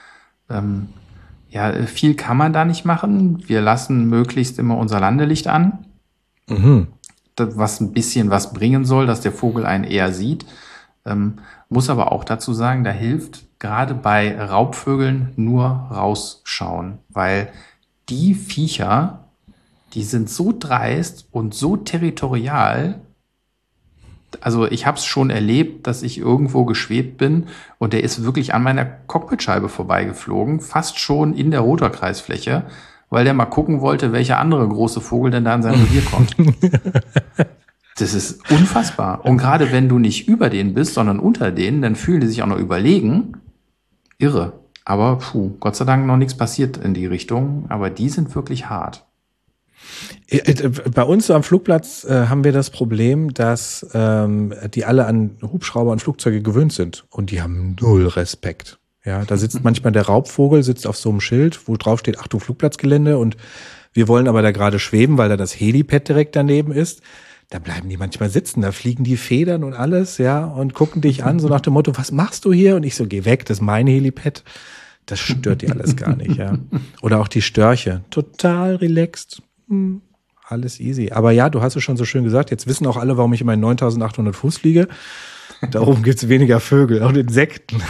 Speaker 2: Viel kann man da nicht machen. Wir lassen möglichst immer unser Landelicht an, was ein bisschen was bringen soll, dass der Vogel einen eher sieht. Muss aber auch dazu sagen, da hilft gerade bei Raubvögeln nur rausschauen, weil die Viecher, die sind so dreist und so territorial. Also ich habe es schon erlebt, dass ich irgendwo geschwebt bin und der ist wirklich an meiner Cockpitscheibe vorbeigeflogen, fast schon in der Rotorkreisfläche, weil der mal gucken wollte, welcher andere große Vogel denn da in sein Revier kommt. Das ist unfassbar. Und gerade wenn du nicht über denen bist, sondern unter denen, dann fühlen die sich auch noch überlegen. Irre. Aber Gott sei Dank noch nichts passiert in die Richtung. Aber die sind wirklich hart.
Speaker 3: Bei uns am Flugplatz haben wir das Problem, dass die alle an Hubschrauber und Flugzeuge gewöhnt sind. Und die haben null Respekt. Ja, da sitzt manchmal der Raubvogel, sitzt auf so einem Schild, wo drauf steht, Achtung, Flugplatzgelände. Und wir wollen aber da gerade schweben, weil da das Helipad direkt daneben ist. Da bleiben die manchmal sitzen, da fliegen die Federn und alles, ja, und gucken dich an, so nach dem Motto, was machst du hier? Und ich so, geh weg, das ist mein Helipad. Das stört die alles gar nicht, ja. Oder auch die Störche, total relaxed, alles easy. Aber ja, du hast es schon so schön gesagt, jetzt wissen auch alle, warum ich immer in 9.800 Fuß fliege. Da oben gibt's weniger Vögel und Insekten.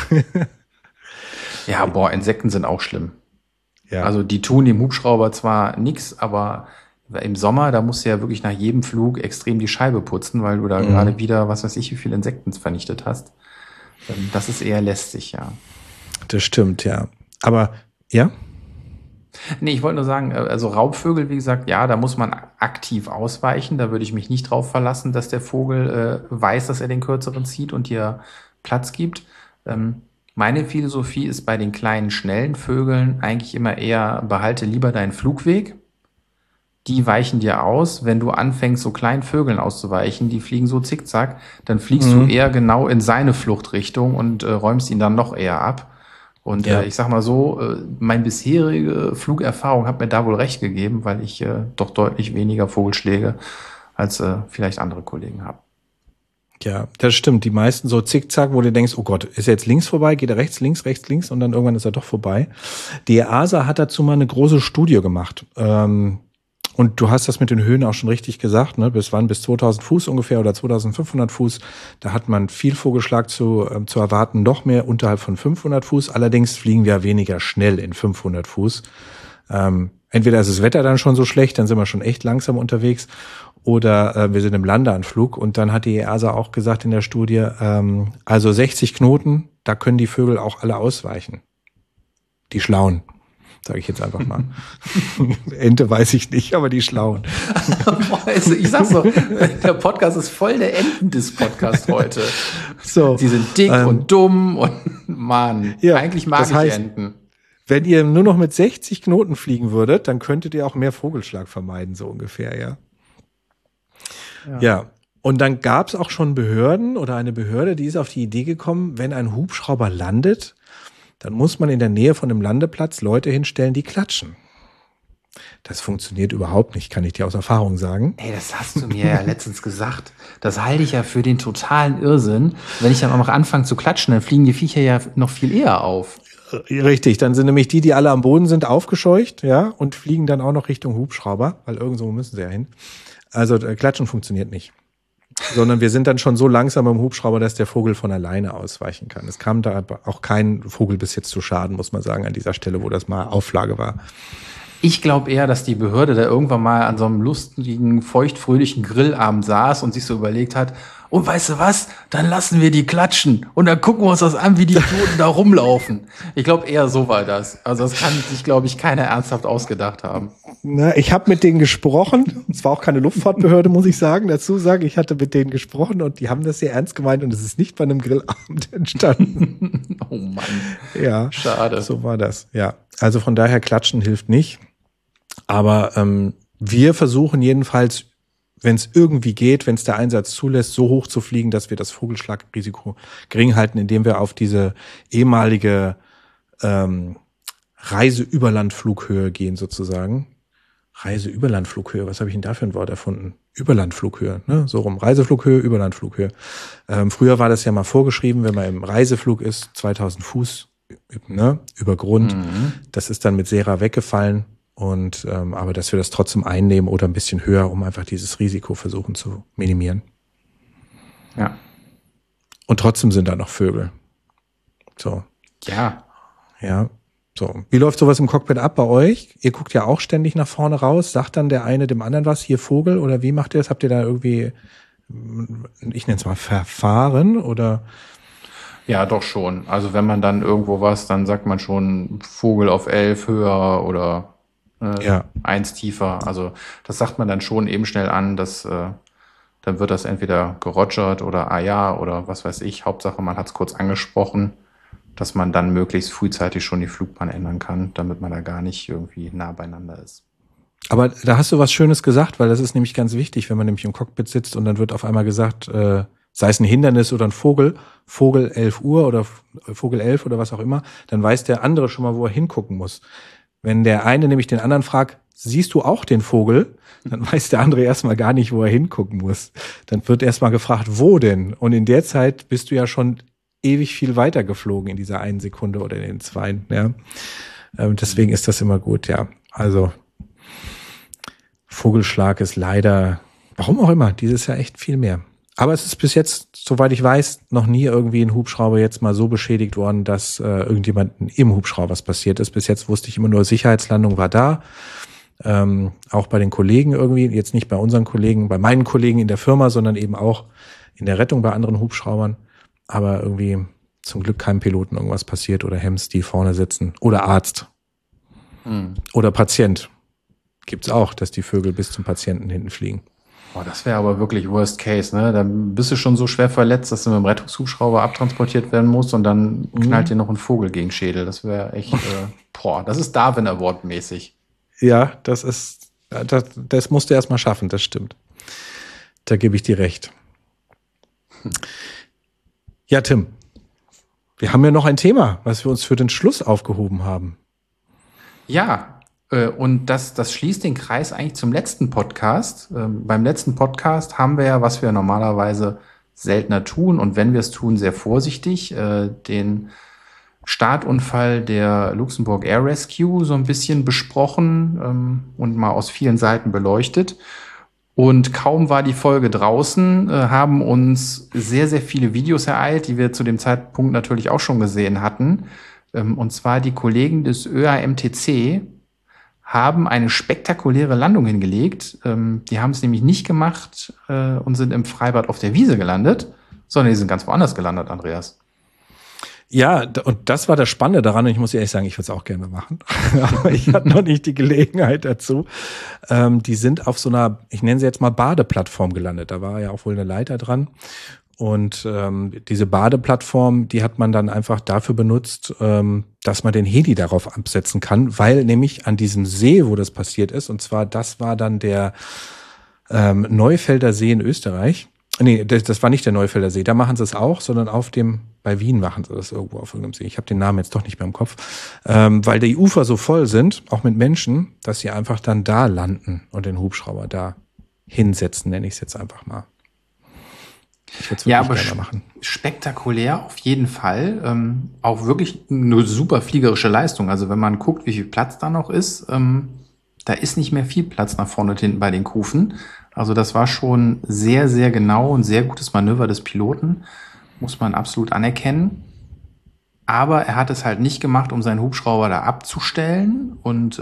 Speaker 2: Ja, Insekten sind auch schlimm.
Speaker 3: Ja.
Speaker 2: Also die tun dem Hubschrauber zwar nichts, aber im Sommer, da musst du ja wirklich nach jedem Flug extrem die Scheibe putzen, weil du da gerade wieder, was weiß ich, wie viele Insekten vernichtet hast. Das ist eher lästig, ja.
Speaker 3: Das stimmt, ja. Aber, ja?
Speaker 2: Nee, ich wollte nur sagen, also Raubvögel, wie gesagt, ja, da muss man aktiv ausweichen. Da würde ich mich nicht drauf verlassen, dass der Vogel weiß, dass er den kürzeren zieht und dir Platz gibt. Meine Philosophie ist bei den kleinen, schnellen Vögeln eigentlich immer eher, behalte lieber deinen Flugweg. Die weichen dir aus. Wenn du anfängst, so kleinen Vögeln auszuweichen, die fliegen so zickzack, dann fliegst du eher genau in seine Fluchtrichtung und räumst ihn dann noch eher ab. Und ich sag mal so, meine bisherige Flugerfahrung hat mir da wohl recht gegeben, weil ich doch deutlich weniger Vogelschläge als vielleicht andere Kollegen habe.
Speaker 3: Ja, das stimmt. Die meisten so zickzack, wo du denkst, oh Gott, ist er jetzt links vorbei, geht er rechts, links und dann irgendwann ist er doch vorbei. Die EASA hat dazu mal eine große Studie gemacht. Und du hast das mit den Höhen auch schon richtig gesagt, ne? Bis 2.000 Fuß ungefähr oder 2.500 Fuß. Da hat man viel Vogelschlag zu erwarten, noch mehr unterhalb von 500 Fuß. Allerdings fliegen wir weniger schnell in 500 Fuß. Entweder ist das Wetter dann schon so schlecht, dann sind wir schon echt langsam unterwegs, oder wir sind im Landeanflug. Und dann hat die EASA auch gesagt in der Studie, also 60 Knoten, da können die Vögel auch alle ausweichen. Die Schlauen. Sage ich jetzt einfach mal. Ente weiß ich nicht, aber die Schlauen.
Speaker 2: Also ich sag's so, der Podcast ist voll der Enten-Diss-Podcast heute.
Speaker 3: So,
Speaker 2: Sie sind dick und dumm und Mann, ja, eigentlich mag ich Enten.
Speaker 3: Wenn ihr nur noch mit 60 Knoten fliegen würdet, dann könntet ihr auch mehr Vogelschlag vermeiden, so ungefähr, ja. Ja. Und dann gab's auch schon Behörden oder eine Behörde, die ist auf die Idee gekommen, wenn ein Hubschrauber landet, dann muss man in der Nähe von einem Landeplatz Leute hinstellen, die klatschen. Das funktioniert überhaupt nicht, kann ich dir aus Erfahrung sagen.
Speaker 2: Ey, das hast du mir ja letztens gesagt. Das halte ich ja für den totalen Irrsinn. Wenn ich dann auch noch anfange zu klatschen, dann fliegen die Viecher ja noch viel eher auf.
Speaker 3: Richtig, dann sind nämlich die alle am Boden sind, aufgescheucht, ja, und fliegen dann auch noch Richtung Hubschrauber, weil irgendwo müssen sie ja hin. Also Klatschen funktioniert nicht. Sondern wir sind dann schon so langsam im Hubschrauber, dass der Vogel von alleine ausweichen kann. Es kam da auch kein Vogel bis jetzt zu Schaden, muss man sagen, an dieser Stelle, wo das mal Auflage war.
Speaker 2: Ich glaube eher, dass die Behörde da irgendwann mal an so einem lustigen, feuchtfröhlichen Grillabend saß und sich so überlegt hat, und weißt du was, dann lassen wir die klatschen und dann gucken wir uns das an, wie die Idioten da rumlaufen. Ich glaube eher so war das. Also das kann sich, glaube ich, keiner ernsthaft ausgedacht haben.
Speaker 3: Na, ich habe mit denen gesprochen. Es war auch keine Luftfahrtbehörde, muss ich dazu sagen. Ich hatte mit denen gesprochen und die haben das sehr ernst gemeint und es ist nicht bei einem Grillabend entstanden.
Speaker 2: Oh Mann.
Speaker 3: Ja,
Speaker 2: schade.
Speaker 3: So war das, ja. Also von daher, Klatschen hilft nicht. Aber wir versuchen jedenfalls, wenn es irgendwie geht, wenn es der Einsatz zulässt, so hoch zu fliegen, dass wir das Vogelschlagrisiko gering halten, indem wir auf diese ehemalige Reiseüberlandflughöhe gehen sozusagen. Reiseüberlandflughöhe, was habe ich denn da für ein Wort erfunden? Überlandflughöhe, ne? So rum. Reiseflughöhe, Überlandflughöhe. Früher war das ja mal vorgeschrieben, wenn man im Reiseflug ist, 2000 Fuß, ne, über Grund. Das ist dann mit Sera weggefallen. Und aber dass wir das trotzdem einnehmen oder ein bisschen höher, um einfach dieses Risiko versuchen zu minimieren.
Speaker 2: Ja.
Speaker 3: Und trotzdem sind da noch Vögel. So.
Speaker 2: Ja.
Speaker 3: Ja. So. Wie läuft sowas im Cockpit ab bei euch? Ihr guckt ja auch ständig nach vorne raus. Sagt dann der eine dem anderen was? Hier Vogel? Oder wie macht ihr das? Habt ihr da irgendwie, ich nenne es mal Verfahren oder?
Speaker 2: Ja, doch schon. Also wenn man dann irgendwo was, dann sagt man schon Vogel auf 11 höher oder 1 tiefer. Also das sagt man dann schon eben schnell an, dass dann wird das entweder gerogert oder ja oder was weiß ich. Hauptsache man hat es kurz angesprochen, dass man dann möglichst frühzeitig schon die Flugbahn ändern kann, damit man da gar nicht irgendwie nah beieinander ist.
Speaker 3: Aber da hast du was Schönes gesagt, weil das ist nämlich ganz wichtig, wenn man nämlich im Cockpit sitzt und dann wird auf einmal gesagt, sei es ein Hindernis oder ein Vogel 11 Uhr oder Vogel 11 oder was auch immer, dann weiß der andere schon mal, wo er hingucken muss. Wenn der eine nämlich den anderen fragt, siehst du auch den Vogel? Dann weiß der andere erstmal gar nicht, wo er hingucken muss. Dann wird erstmal gefragt, wo denn? Und in der Zeit bist du ja schon ewig viel weiter geflogen in dieser 1 Sekunde oder in den 2. Ja. Deswegen ist das immer gut, ja. Also Vogelschlag ist leider, warum auch immer, dieses Jahr echt viel mehr. Aber es ist bis jetzt, soweit ich weiß, noch nie irgendwie ein Hubschrauber jetzt mal so beschädigt worden, dass irgendjemanden im Hubschrauber was passiert ist. Bis jetzt wusste ich immer nur, Sicherheitslandung war da. Auch bei den Kollegen irgendwie, jetzt nicht bei unseren Kollegen, bei meinen Kollegen in der Firma, sondern eben auch in der Rettung bei anderen Hubschraubern. Aber irgendwie zum Glück keinem Piloten irgendwas passiert oder Hems, die vorne sitzen. Oder Arzt. Oder Patient. Gibt's auch, dass die Vögel bis zum Patienten hinten fliegen.
Speaker 2: Boah, das wäre aber wirklich Worst Case, ne? Da bist du schon so schwer verletzt, dass du mit dem Rettungshubschrauber abtransportiert werden musst und dann knallt dir noch ein Vogel gegen den Schädel. Das wäre echt, das ist Darwin Award mäßig.
Speaker 3: Ja, das musst du erst mal schaffen, das stimmt. Da gebe ich dir recht. Ja, Tim, wir haben ja noch ein Thema, was wir uns für den Schluss aufgehoben haben.
Speaker 2: Ja, und das schließt den Kreis eigentlich zum letzten Podcast. Beim letzten Podcast haben wir ja, was wir normalerweise seltener tun und wenn wir es tun, sehr vorsichtig, den Startunfall der Luxemburg Air Rescue so ein bisschen besprochen und mal aus vielen Seiten beleuchtet. Und kaum war die Folge draußen, haben uns sehr, sehr viele Videos ereilt, die wir zu dem Zeitpunkt natürlich auch schon gesehen hatten. Und zwar die Kollegen des ÖAMTC haben eine spektakuläre Landung hingelegt. Die haben es nämlich nicht gemacht und sind im Freibad auf der Wiese gelandet, sondern die sind ganz woanders gelandet, Andreas.
Speaker 3: Ja, und das war das Spannende daran. Und ich muss ehrlich sagen, ich würde es auch gerne machen. Aber ich hatte noch nicht die Gelegenheit dazu. Die sind auf so einer, ich nenne sie jetzt mal Badeplattform gelandet. Da war ja auch wohl eine Leiter dran. Und diese Badeplattform, die hat man dann einfach dafür benutzt, dass man den Heli darauf absetzen kann, weil nämlich an diesem See, wo das passiert ist, und zwar das war dann der Neufelder See in Österreich. Nee, das war nicht der Neufelder See, da machen sie es auch, sondern bei Wien machen sie das irgendwo auf irgendeinem See. Ich habe den Namen jetzt doch nicht mehr im Kopf. Weil die Ufer so voll sind, auch mit Menschen, dass sie einfach dann da landen und den Hubschrauber da hinsetzen, nenne ich es jetzt einfach mal.
Speaker 2: Ja, aber spektakulär auf jeden Fall. Auch wirklich eine super fliegerische Leistung. Also wenn man guckt, wie viel Platz da noch ist, da ist nicht mehr viel Platz nach vorne und hinten bei den Kufen. Also das war schon sehr, sehr genau und sehr gutes Manöver des Piloten. Muss man absolut anerkennen. Aber er hat es halt nicht gemacht, um seinen Hubschrauber da abzustellen und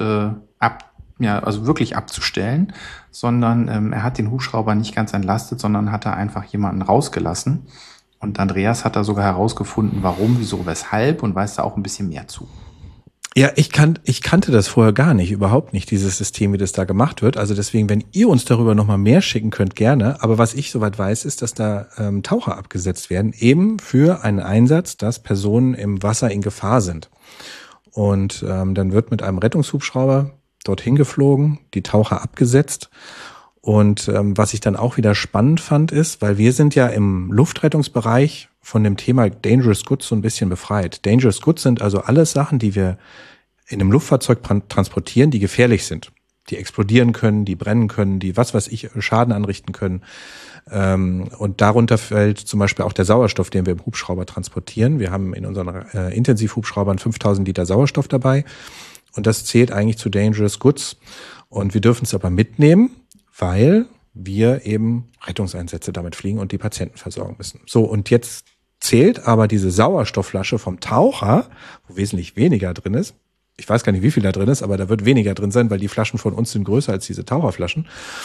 Speaker 2: also wirklich abzustellen, sondern er hat den Hubschrauber nicht ganz entlastet, sondern hat da einfach jemanden rausgelassen. Und Andreas hat da sogar herausgefunden, warum, wieso, weshalb und weiß da auch ein bisschen mehr zu.
Speaker 3: Ja, ich kannte das vorher gar nicht, überhaupt nicht, dieses System, wie das da gemacht wird. Also deswegen, wenn ihr uns darüber nochmal mehr schicken könnt, gerne. Aber was ich soweit weiß, ist, dass da Taucher abgesetzt werden, eben für einen Einsatz, dass Personen im Wasser in Gefahr sind. Und dann wird mit einem Rettungshubschrauber dorthin geflogen, die Taucher abgesetzt. Und was ich dann auch wieder spannend fand, ist, weil wir sind ja im Luftrettungsbereich von dem Thema Dangerous Goods so ein bisschen befreit. Dangerous Goods sind also alles Sachen, die wir in einem Luftfahrzeug transportieren, die gefährlich sind. Die explodieren können, die brennen können, die was weiß ich, Schaden anrichten können. Und darunter fällt zum Beispiel auch der Sauerstoff, den wir im Hubschrauber transportieren. Wir haben in unseren Intensivhubschraubern 5000 Liter Sauerstoff dabei. Und das zählt eigentlich zu Dangerous Goods. Und wir dürfen es aber mitnehmen, weil wir eben Rettungseinsätze damit fliegen und die Patienten versorgen müssen. So, und jetzt zählt aber diese Sauerstoffflasche vom Taucher, wo wesentlich weniger drin ist. Ich weiß gar nicht, wie viel da drin ist, aber da wird weniger drin sein, weil die Flaschen von uns sind größer als diese Taucherflaschen.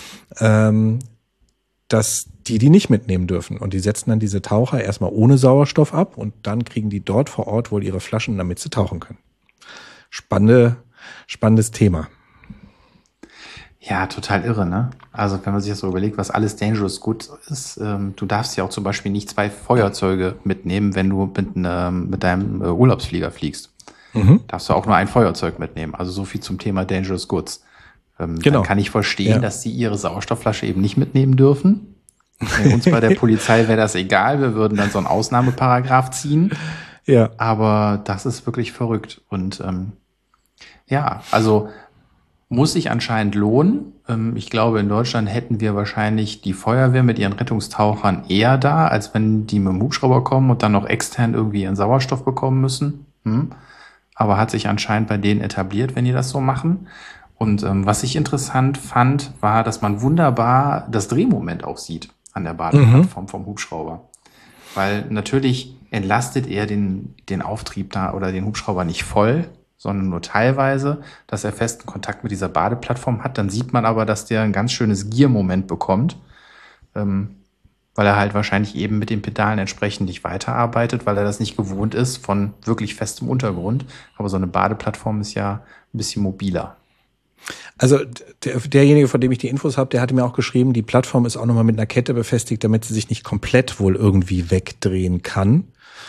Speaker 3: Dass die nicht mitnehmen dürfen. Und die setzen dann diese Taucher erstmal ohne Sauerstoff ab und dann kriegen die dort vor Ort wohl ihre Flaschen, damit sie tauchen können. Spannendes Thema.
Speaker 2: Ja, total irre, ne? Also wenn man sich das so überlegt, was alles Dangerous Goods ist, du darfst ja auch zum Beispiel nicht 2 Feuerzeuge mitnehmen, wenn du mit deinem Urlaubsflieger fliegst. Darfst du auch nur ein Feuerzeug mitnehmen. Also so viel zum Thema Dangerous Goods. Genau. Dann kann ich verstehen, dass sie ihre Sauerstoffflasche eben nicht mitnehmen dürfen. Uns bei der Polizei wäre das egal, wir würden dann so einen Ausnahmeparagraph ziehen. Ja. Aber das ist wirklich verrückt. Und also muss sich anscheinend lohnen. Ich glaube, in Deutschland hätten wir wahrscheinlich die Feuerwehr mit ihren Rettungstauchern eher da, als wenn die mit dem Hubschrauber kommen und dann noch extern irgendwie ihren Sauerstoff bekommen müssen. Aber hat sich anscheinend bei denen etabliert, wenn die das so machen. Und was ich interessant fand, war, dass man wunderbar das Drehmoment auch sieht an der Badeplattform vom Hubschrauber. Weil natürlich entlastet er den Auftrieb da oder den Hubschrauber nicht voll, sondern nur teilweise, dass er festen Kontakt mit dieser Badeplattform hat. Dann sieht man aber, dass der ein ganz schönes Giermoment bekommt, weil er halt wahrscheinlich eben mit den Pedalen entsprechend nicht weiterarbeitet, weil er das nicht gewohnt ist von wirklich festem Untergrund. Aber so eine Badeplattform ist ja ein bisschen mobiler.
Speaker 3: Also derjenige, von dem ich die Infos habe, der hatte mir auch geschrieben, die Plattform ist auch nochmal mit einer Kette befestigt, damit sie sich nicht komplett wohl irgendwie wegdrehen kann.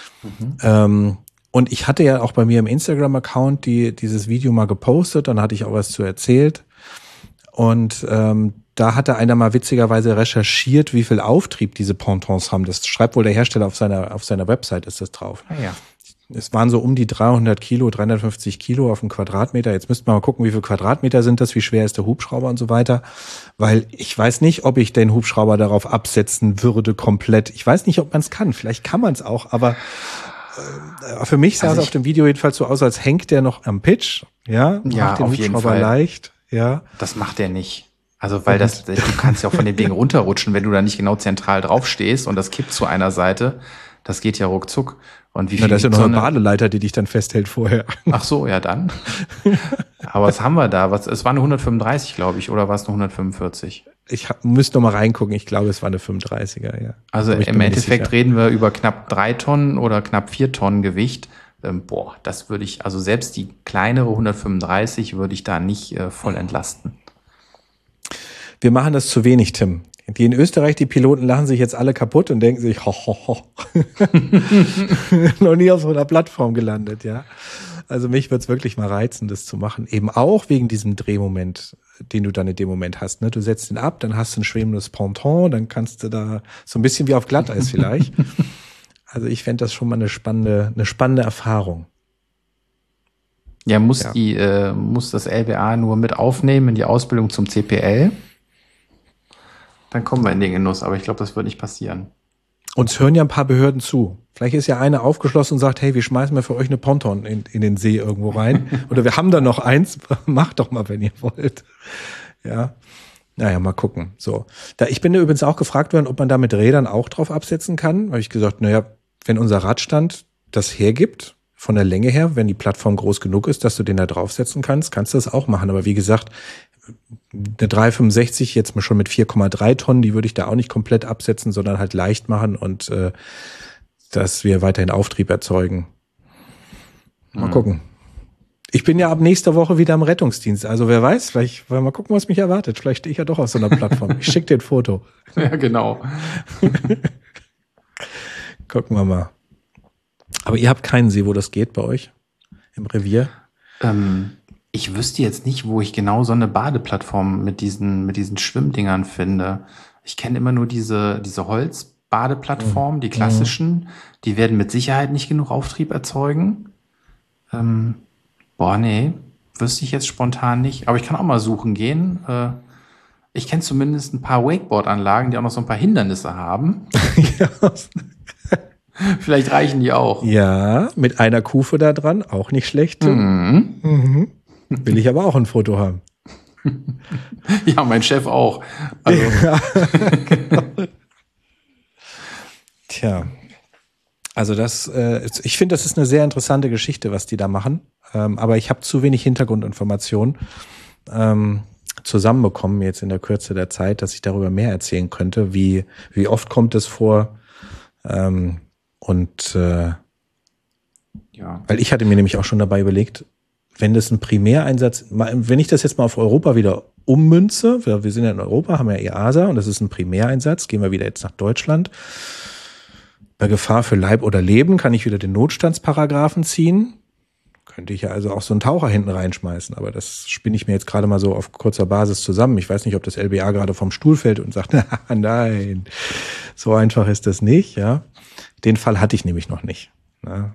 Speaker 3: Und ich hatte ja auch bei mir im Instagram-Account dieses Video mal gepostet, dann hatte ich auch was zu erzählt. Und da hatte einer mal witzigerweise recherchiert, wie viel Auftrieb diese Pontons haben. Das schreibt wohl der Hersteller auf seiner Website, ist das drauf.
Speaker 2: Ah, ja.
Speaker 3: Es waren so um die 300 Kilo, 350 Kilo auf einen Quadratmeter. Jetzt müsste man mal gucken, wie viel Quadratmeter sind das, wie schwer ist der Hubschrauber und so weiter. Weil ich weiß nicht, ob ich den Hubschrauber darauf absetzen würde komplett. Ich weiß nicht, ob man es kann. Vielleicht kann man es auch, aber für mich sah es auf dem Video jedenfalls so aus, als hängt der noch am Pitch. Ja, macht den Hubschrauber leicht. Ja.
Speaker 2: Das macht er nicht. Also weil du kannst ja auch von dem Ding runterrutschen, wenn du da nicht genau zentral drauf stehst und das kippt zu einer Seite. Das geht ja ruckzuck. Und wie viel
Speaker 3: da ist ja noch eine Badeleiter, die dich dann festhält vorher.
Speaker 2: Ach so, ja dann. Aber was haben wir da? Es war eine 135, glaube ich, oder war es eine 145?
Speaker 3: Ich müsste noch mal reingucken. Ich glaube, es war eine 35er, ja.
Speaker 2: Also im Endeffekt reden wir über knapp 3 Tonnen oder knapp 4 Tonnen Gewicht. Das würde ich, also selbst die kleinere 135 würde ich da nicht voll entlasten.
Speaker 3: Wir machen das zu wenig, Tim. Die in Österreich, die Piloten lachen sich jetzt alle kaputt und denken sich, ho. Noch nie auf so einer Plattform gelandet, ja. Also mich wird's wirklich mal reizen, das zu machen. Eben auch wegen diesem Drehmoment, den du dann in dem Moment hast. Ne? Du setzt ihn ab, dann hast du ein schwimmendes Ponton, dann kannst du da so ein bisschen wie auf Glatteis vielleicht. Also ich fände das schon mal eine spannende Erfahrung.
Speaker 2: Ja, muss das LBA nur mit aufnehmen in die Ausbildung zum CPL? Dann kommen wir in den Genuss, aber ich glaube, das wird nicht passieren.
Speaker 3: Uns hören ja ein paar Behörden zu. Vielleicht ist ja eine aufgeschlossen und sagt, hey, wir schmeißen mal für euch eine Ponton in den See irgendwo rein. Oder wir haben da noch eins. Macht doch mal, wenn ihr wollt. Ja. Naja, mal gucken. So. Ich bin übrigens auch gefragt worden, ob man da mit Rädern auch drauf absetzen kann. Da habe ich gesagt, naja, wenn unser Radstand das hergibt, von der Länge her, wenn die Plattform groß genug ist, dass du den da draufsetzen kannst du das auch machen. Aber wie gesagt, eine 365 jetzt mal schon mit 4,3 Tonnen, die würde ich da auch nicht komplett absetzen, sondern halt leicht machen und dass wir weiterhin Auftrieb erzeugen. Mal gucken. Ich bin ja ab nächster Woche wieder im Rettungsdienst, also wer weiß, vielleicht mal gucken, was mich erwartet. Vielleicht stehe ich ja doch auf so einer Plattform. Ich schicke dir ein Foto.
Speaker 2: Ja, genau.
Speaker 3: Gucken wir mal. Aber ihr habt keinen See, wo das geht bei euch im Revier?
Speaker 2: Ich wüsste jetzt nicht, wo ich genau so eine Badeplattform mit diesen Schwimmdingern finde. Ich kenne immer nur diese Holzbadeplattformen, die klassischen. Die werden mit Sicherheit nicht genug Auftrieb erzeugen. Nee. wüsste ich jetzt spontan nicht. Aber ich kann auch mal suchen gehen. Ich kenne zumindest ein paar Wakeboard-Anlagen, die auch noch so ein paar Hindernisse haben.
Speaker 3: Ja.
Speaker 2: Vielleicht reichen die auch.
Speaker 3: Ja, mit einer Kufe da dran, auch nicht schlecht. Mhm. Will ich aber auch ein Foto haben.
Speaker 2: Ja, mein Chef auch. Also.
Speaker 3: Ja, genau. Tja, also ich finde, das ist eine sehr interessante Geschichte, was die da machen. Aber ich habe zu wenig Hintergrundinformationen zusammenbekommen jetzt in der Kürze der Zeit, dass ich darüber mehr erzählen könnte. Wie oft kommt es vor? Ja. Weil ich hatte mir nämlich auch schon dabei überlegt, wenn das ein Primäreinsatz, wenn ich das jetzt mal auf Europa wieder ummünze, wir sind ja in Europa, haben ja EASA und das ist ein Primäreinsatz, gehen wir wieder jetzt nach Deutschland. Bei Gefahr für Leib oder Leben kann ich wieder den Notstandsparagraphen ziehen. Könnte ich ja also auch so einen Taucher hinten reinschmeißen, aber das spinne ich mir jetzt gerade mal so auf kurzer Basis zusammen. Ich weiß nicht, ob das LBA gerade vom Stuhl fällt und sagt, nein, so einfach ist das nicht, ja. Den Fall hatte ich nämlich noch nicht. Ne?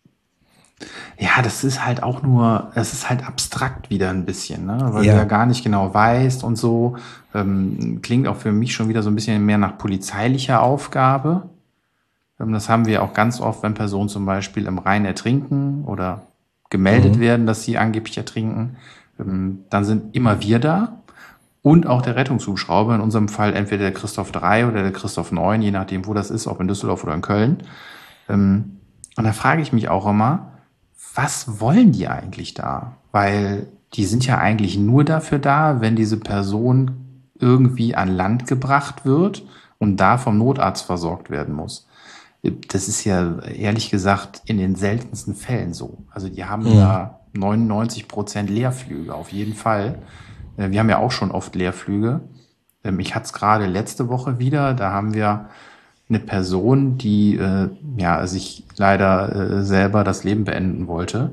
Speaker 2: Ja, das ist halt auch nur, es ist halt abstrakt wieder ein bisschen, ne? Weil du ja gar nicht genau weißt und so. Klingt auch für mich schon wieder so ein bisschen mehr nach polizeilicher Aufgabe. Das haben wir auch ganz oft, wenn Personen zum Beispiel im Rhein ertrinken oder gemeldet werden, dass sie angeblich ertrinken. Dann sind immer wir da und auch der Rettungshubschrauber, in unserem Fall entweder der Christoph 3 oder der Christoph 9, je nachdem, wo das ist, ob in Düsseldorf oder in Köln. Und da frage ich mich auch immer, was wollen die eigentlich da? Weil die sind ja eigentlich nur dafür da, wenn diese Person irgendwie an Land gebracht wird und da vom Notarzt versorgt werden muss. Das ist ja ehrlich gesagt in den seltensten Fällen so. Also die haben da 99% Leerflüge, auf jeden Fall. Wir haben ja auch schon oft Leerflüge. Ich hatte es gerade letzte Woche wieder, da haben wir eine Person, die sich leider selber das Leben beenden wollte,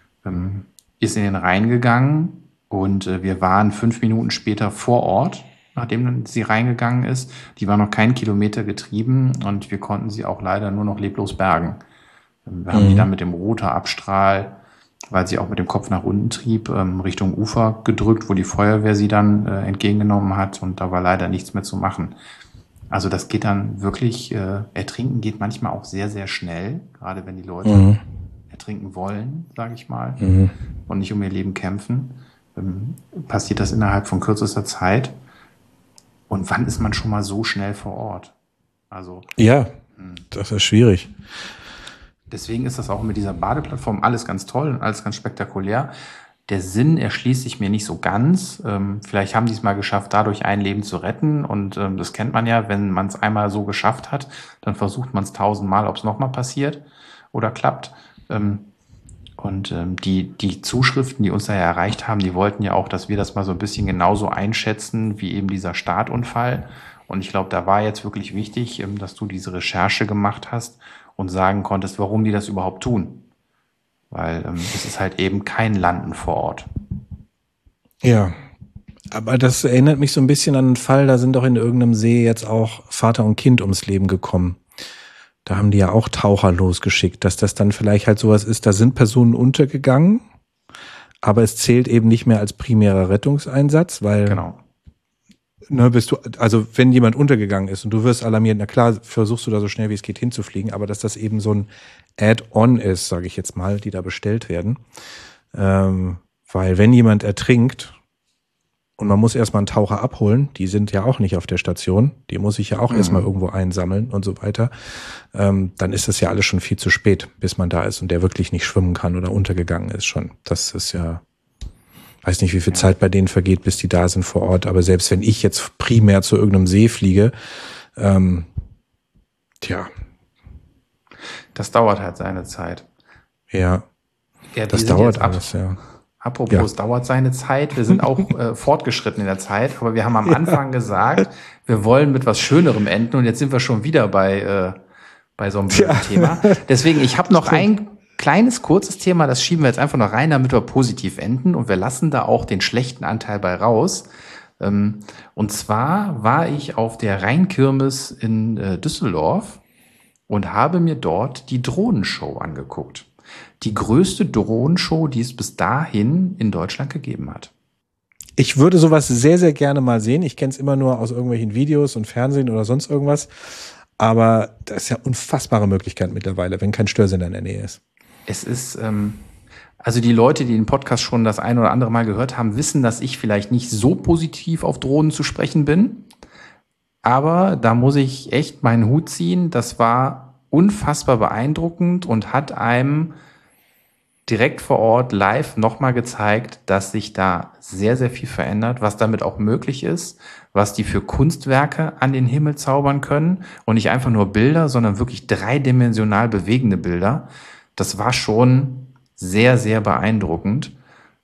Speaker 2: ist in den Rhein gegangen und wir waren 5 Minuten später vor Ort, nachdem sie reingegangen ist. Die war noch keinen Kilometer getrieben und wir konnten sie auch leider nur noch leblos bergen. Wir haben die dann mit dem Rotorabstrahl, weil sie auch mit dem Kopf nach unten trieb, Richtung Ufer gedrückt, wo die Feuerwehr sie dann entgegengenommen hat und da war leider nichts mehr zu machen. Also das geht dann wirklich, Ertrinken geht manchmal auch sehr, sehr schnell, gerade wenn die Leute ertrinken wollen, sage ich mal, und nicht um ihr Leben kämpfen. Passiert das innerhalb von kürzester Zeit. Und wann ist man schon mal so schnell vor Ort? Also
Speaker 3: ja, das ist schwierig.
Speaker 2: Deswegen ist das auch mit dieser Badeplattform alles ganz toll und alles ganz spektakulär. Der Sinn erschließt sich mir nicht so ganz. Vielleicht haben die es mal geschafft, dadurch ein Leben zu retten. Und das kennt man ja, wenn man es einmal so geschafft hat, dann versucht man es 1000-mal, ob es nochmal passiert oder klappt. Die Zuschriften, die uns da erreicht haben, die wollten ja auch, dass wir das mal so ein bisschen genauso einschätzen, wie eben dieser Startunfall. Und ich glaube, da war jetzt wirklich wichtig, dass du diese Recherche gemacht hast und sagen konntest, warum die das überhaupt tun. Weil es ist halt eben kein Landen vor Ort.
Speaker 3: Ja, aber das erinnert mich so ein bisschen an einen Fall, da sind doch in irgendeinem See jetzt auch Vater und Kind ums Leben gekommen. Da haben die ja auch Taucher losgeschickt, dass das dann vielleicht halt sowas ist, da sind Personen untergegangen, aber es zählt eben nicht mehr als primärer Rettungseinsatz, weil
Speaker 2: genau.
Speaker 3: Also wenn jemand untergegangen ist und du wirst alarmiert, na klar, versuchst du da so schnell wie es geht hinzufliegen, aber dass das eben so ein Add-on ist, sage ich jetzt mal, die da bestellt werden. Weil wenn jemand ertrinkt und man muss erstmal einen Taucher abholen, die sind ja auch nicht auf der Station, die muss ich ja auch erstmal irgendwo einsammeln und so weiter, dann ist das ja alles schon viel zu spät, bis man da ist und der wirklich nicht schwimmen kann oder untergegangen ist schon. Das ist ja, weiß nicht, wie viel Zeit bei denen vergeht, bis die da sind vor Ort, aber selbst wenn ich jetzt primär zu irgendeinem See fliege,
Speaker 2: das dauert halt seine Zeit.
Speaker 3: Ja, das dauert alles, ja.
Speaker 2: Apropos, dauert seine Zeit. Wir sind auch fortgeschritten in der Zeit, aber wir haben am Anfang gesagt, wir wollen mit was Schönerem enden und jetzt sind wir schon wieder bei so einem Thema. Deswegen, ich habe noch ein kleines, kurzes Thema, das schieben wir jetzt einfach noch rein, damit wir positiv enden und wir lassen da auch den schlechten Anteil bei raus. Und zwar war ich auf der Rheinkirmes in Düsseldorf und habe mir dort die Drohnenshow angeguckt. die größte Drohnenshow, die es bis dahin in Deutschland gegeben hat.
Speaker 3: Ich würde sowas sehr, sehr gerne mal sehen. Ich kenne es immer nur aus irgendwelchen Videos und Fernsehen oder sonst irgendwas. Aber das ist ja unfassbare Möglichkeit mittlerweile, wenn kein Störsender in der Nähe ist.
Speaker 2: Es ist, also die Leute, die den Podcast schon das ein oder andere Mal gehört haben, wissen, dass ich vielleicht nicht so positiv auf Drohnen zu sprechen bin. Aber da muss ich echt meinen Hut ziehen. Das war unfassbar beeindruckend und hat einem direkt vor Ort live nochmal gezeigt, dass sich da sehr, sehr viel verändert, was damit auch möglich ist, was die für Kunstwerke an den Himmel zaubern können und nicht einfach nur Bilder, sondern wirklich dreidimensional bewegende Bilder. Das war schon sehr, sehr beeindruckend.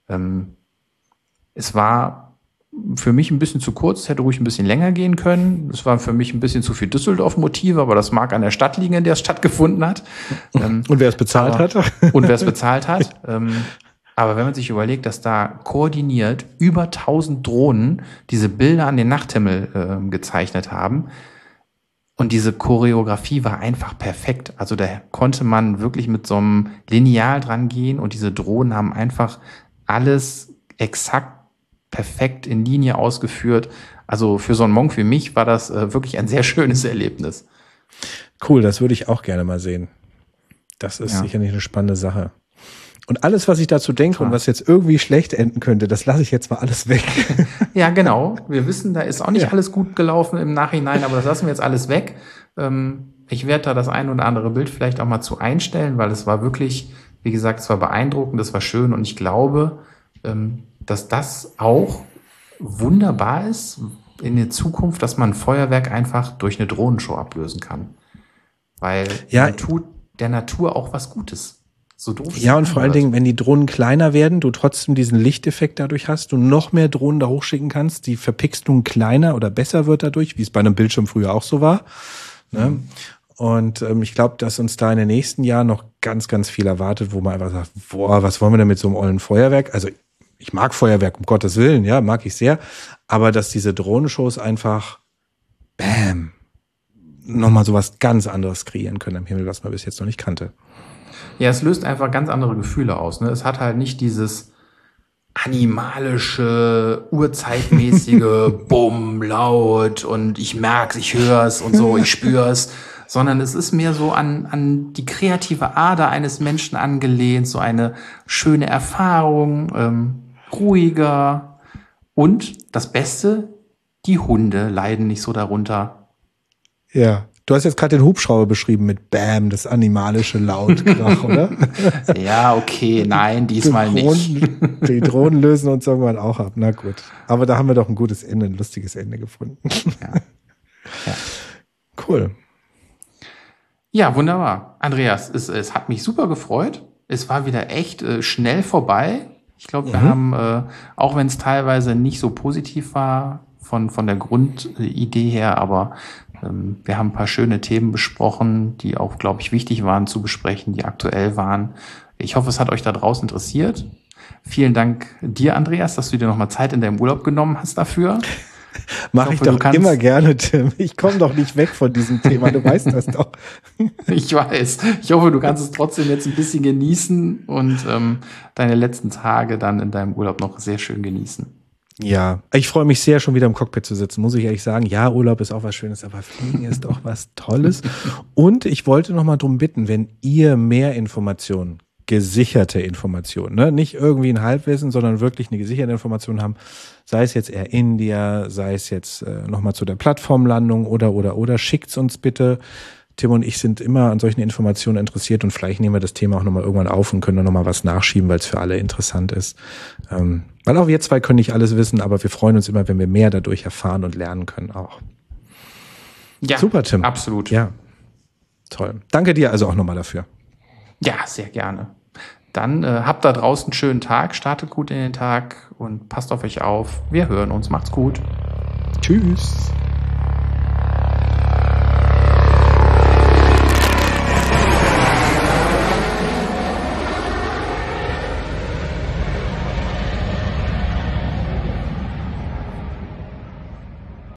Speaker 2: Es war für mich ein bisschen zu kurz, es hätte ruhig ein bisschen länger gehen können. Es war für mich ein bisschen zu viel Düsseldorf-Motive, aber das mag an der Stadt liegen, in der es stattgefunden hat.
Speaker 3: Und wer es bezahlt hat.
Speaker 2: Und wer es bezahlt hat. Aber wenn man sich überlegt, dass da koordiniert über 1000 Drohnen diese Bilder an den Nachthimmel gezeichnet haben und diese Choreografie war einfach perfekt. Also da konnte man wirklich mit so einem Lineal dran gehen und diese Drohnen haben einfach alles exakt perfekt in Linie ausgeführt. Also für so einen Monk wie mich war das wirklich ein sehr schönes Erlebnis.
Speaker 3: Cool, das würde ich auch gerne mal sehen. Das ist sicherlich eine spannende Sache. Und alles, was ich dazu denke und was jetzt irgendwie schlecht enden könnte, das lasse ich jetzt mal alles weg.
Speaker 2: Ja, genau. Wir wissen, da ist auch nicht alles gut gelaufen im Nachhinein, aber das lassen wir jetzt alles weg. Ich werde da das ein oder andere Bild vielleicht auch mal zu einstellen, weil es war wirklich, wie gesagt, es war beeindruckend, es war schön und ich glaube, dass das auch wunderbar ist in der Zukunft, dass man ein Feuerwerk einfach durch eine Drohnenshow ablösen kann. Weil man tut der Natur auch was Gutes. So doof.
Speaker 3: Ja, und vor allen Dingen, wenn die Drohnen kleiner werden, du trotzdem diesen Lichteffekt dadurch hast, du noch mehr Drohnen da hochschicken kannst, die Verpixelung kleiner oder besser wird dadurch, wie es bei einem Bildschirm früher auch so war. Ne? Und ich glaube, dass uns da in den nächsten Jahren noch ganz, ganz viel erwartet, wo man einfach sagt, boah, was wollen wir denn mit so einem ollen Feuerwerk? Also ich mag Feuerwerk, um Gottes Willen, ja, mag ich sehr. Aber dass diese Drohnenshows einfach, bam, nochmal sowas ganz anderes kreieren können am Himmel, was man bis jetzt noch nicht kannte.
Speaker 2: Ja, es löst einfach ganz andere Gefühle aus. Ne? Es hat halt nicht dieses animalische, urzeitmäßige Bumm, laut und ich merk's, ich hör's und so, ich spür's, sondern es ist mehr so an die kreative Ader eines Menschen angelehnt, so eine schöne Erfahrung, ruhiger und das Beste, die Hunde leiden nicht so darunter.
Speaker 3: Ja, du hast jetzt gerade den Hubschrauber beschrieben mit Bam, das animalische Lautkrach, oder?
Speaker 2: Ja, okay, nein, diesmal nicht.
Speaker 3: Die Drohnen lösen uns irgendwann auch ab, na gut. Aber da haben wir doch ein gutes Ende, ein lustiges Ende gefunden. Ja. Cool.
Speaker 2: Ja, wunderbar. Andreas, es hat mich super gefreut. Es war wieder echt schnell vorbei. Ich glaube, wir haben, auch wenn es teilweise nicht so positiv war von der Grundidee her, aber wir haben ein paar schöne Themen besprochen, die auch, glaube ich, wichtig waren zu besprechen, die aktuell waren. Ich hoffe, es hat euch da draußen interessiert. Vielen Dank dir, Andreas, dass du dir nochmal Zeit in deinem Urlaub genommen hast dafür.
Speaker 3: Mache ich doch immer gerne, Tim. Ich komme doch nicht weg von diesem Thema, du weißt das doch.
Speaker 2: Ich weiß. Ich hoffe, du kannst es trotzdem jetzt ein bisschen genießen und deine letzten Tage dann in deinem Urlaub noch sehr schön genießen.
Speaker 3: Ja, ich freue mich sehr, schon wieder im Cockpit zu sitzen, muss ich ehrlich sagen. Ja, Urlaub ist auch was Schönes, aber Fliegen ist auch was Tolles. Und ich wollte noch mal drum bitten, wenn ihr mehr Informationen, gesicherte Informationen, ne? Nicht irgendwie ein Halbwissen, sondern wirklich eine gesicherte Information haben, sei es jetzt Air India, sei es jetzt nochmal zu der Plattformlandung oder schickt's uns bitte. Tim und ich sind immer an solchen Informationen interessiert und vielleicht nehmen wir das Thema auch nochmal irgendwann auf und können dann nochmal was nachschieben, weil es für alle interessant ist. Weil auch wir zwei können nicht alles wissen, aber wir freuen uns immer, wenn wir mehr dadurch erfahren und lernen können auch.
Speaker 2: Ja,
Speaker 3: super, Tim.
Speaker 2: Absolut.
Speaker 3: Ja, toll. Danke dir also auch nochmal dafür.
Speaker 2: Ja, sehr gerne. Dann habt da draußen einen schönen Tag, startet gut in den Tag und passt auf euch auf. Wir hören uns. Macht's gut.
Speaker 3: Tschüss.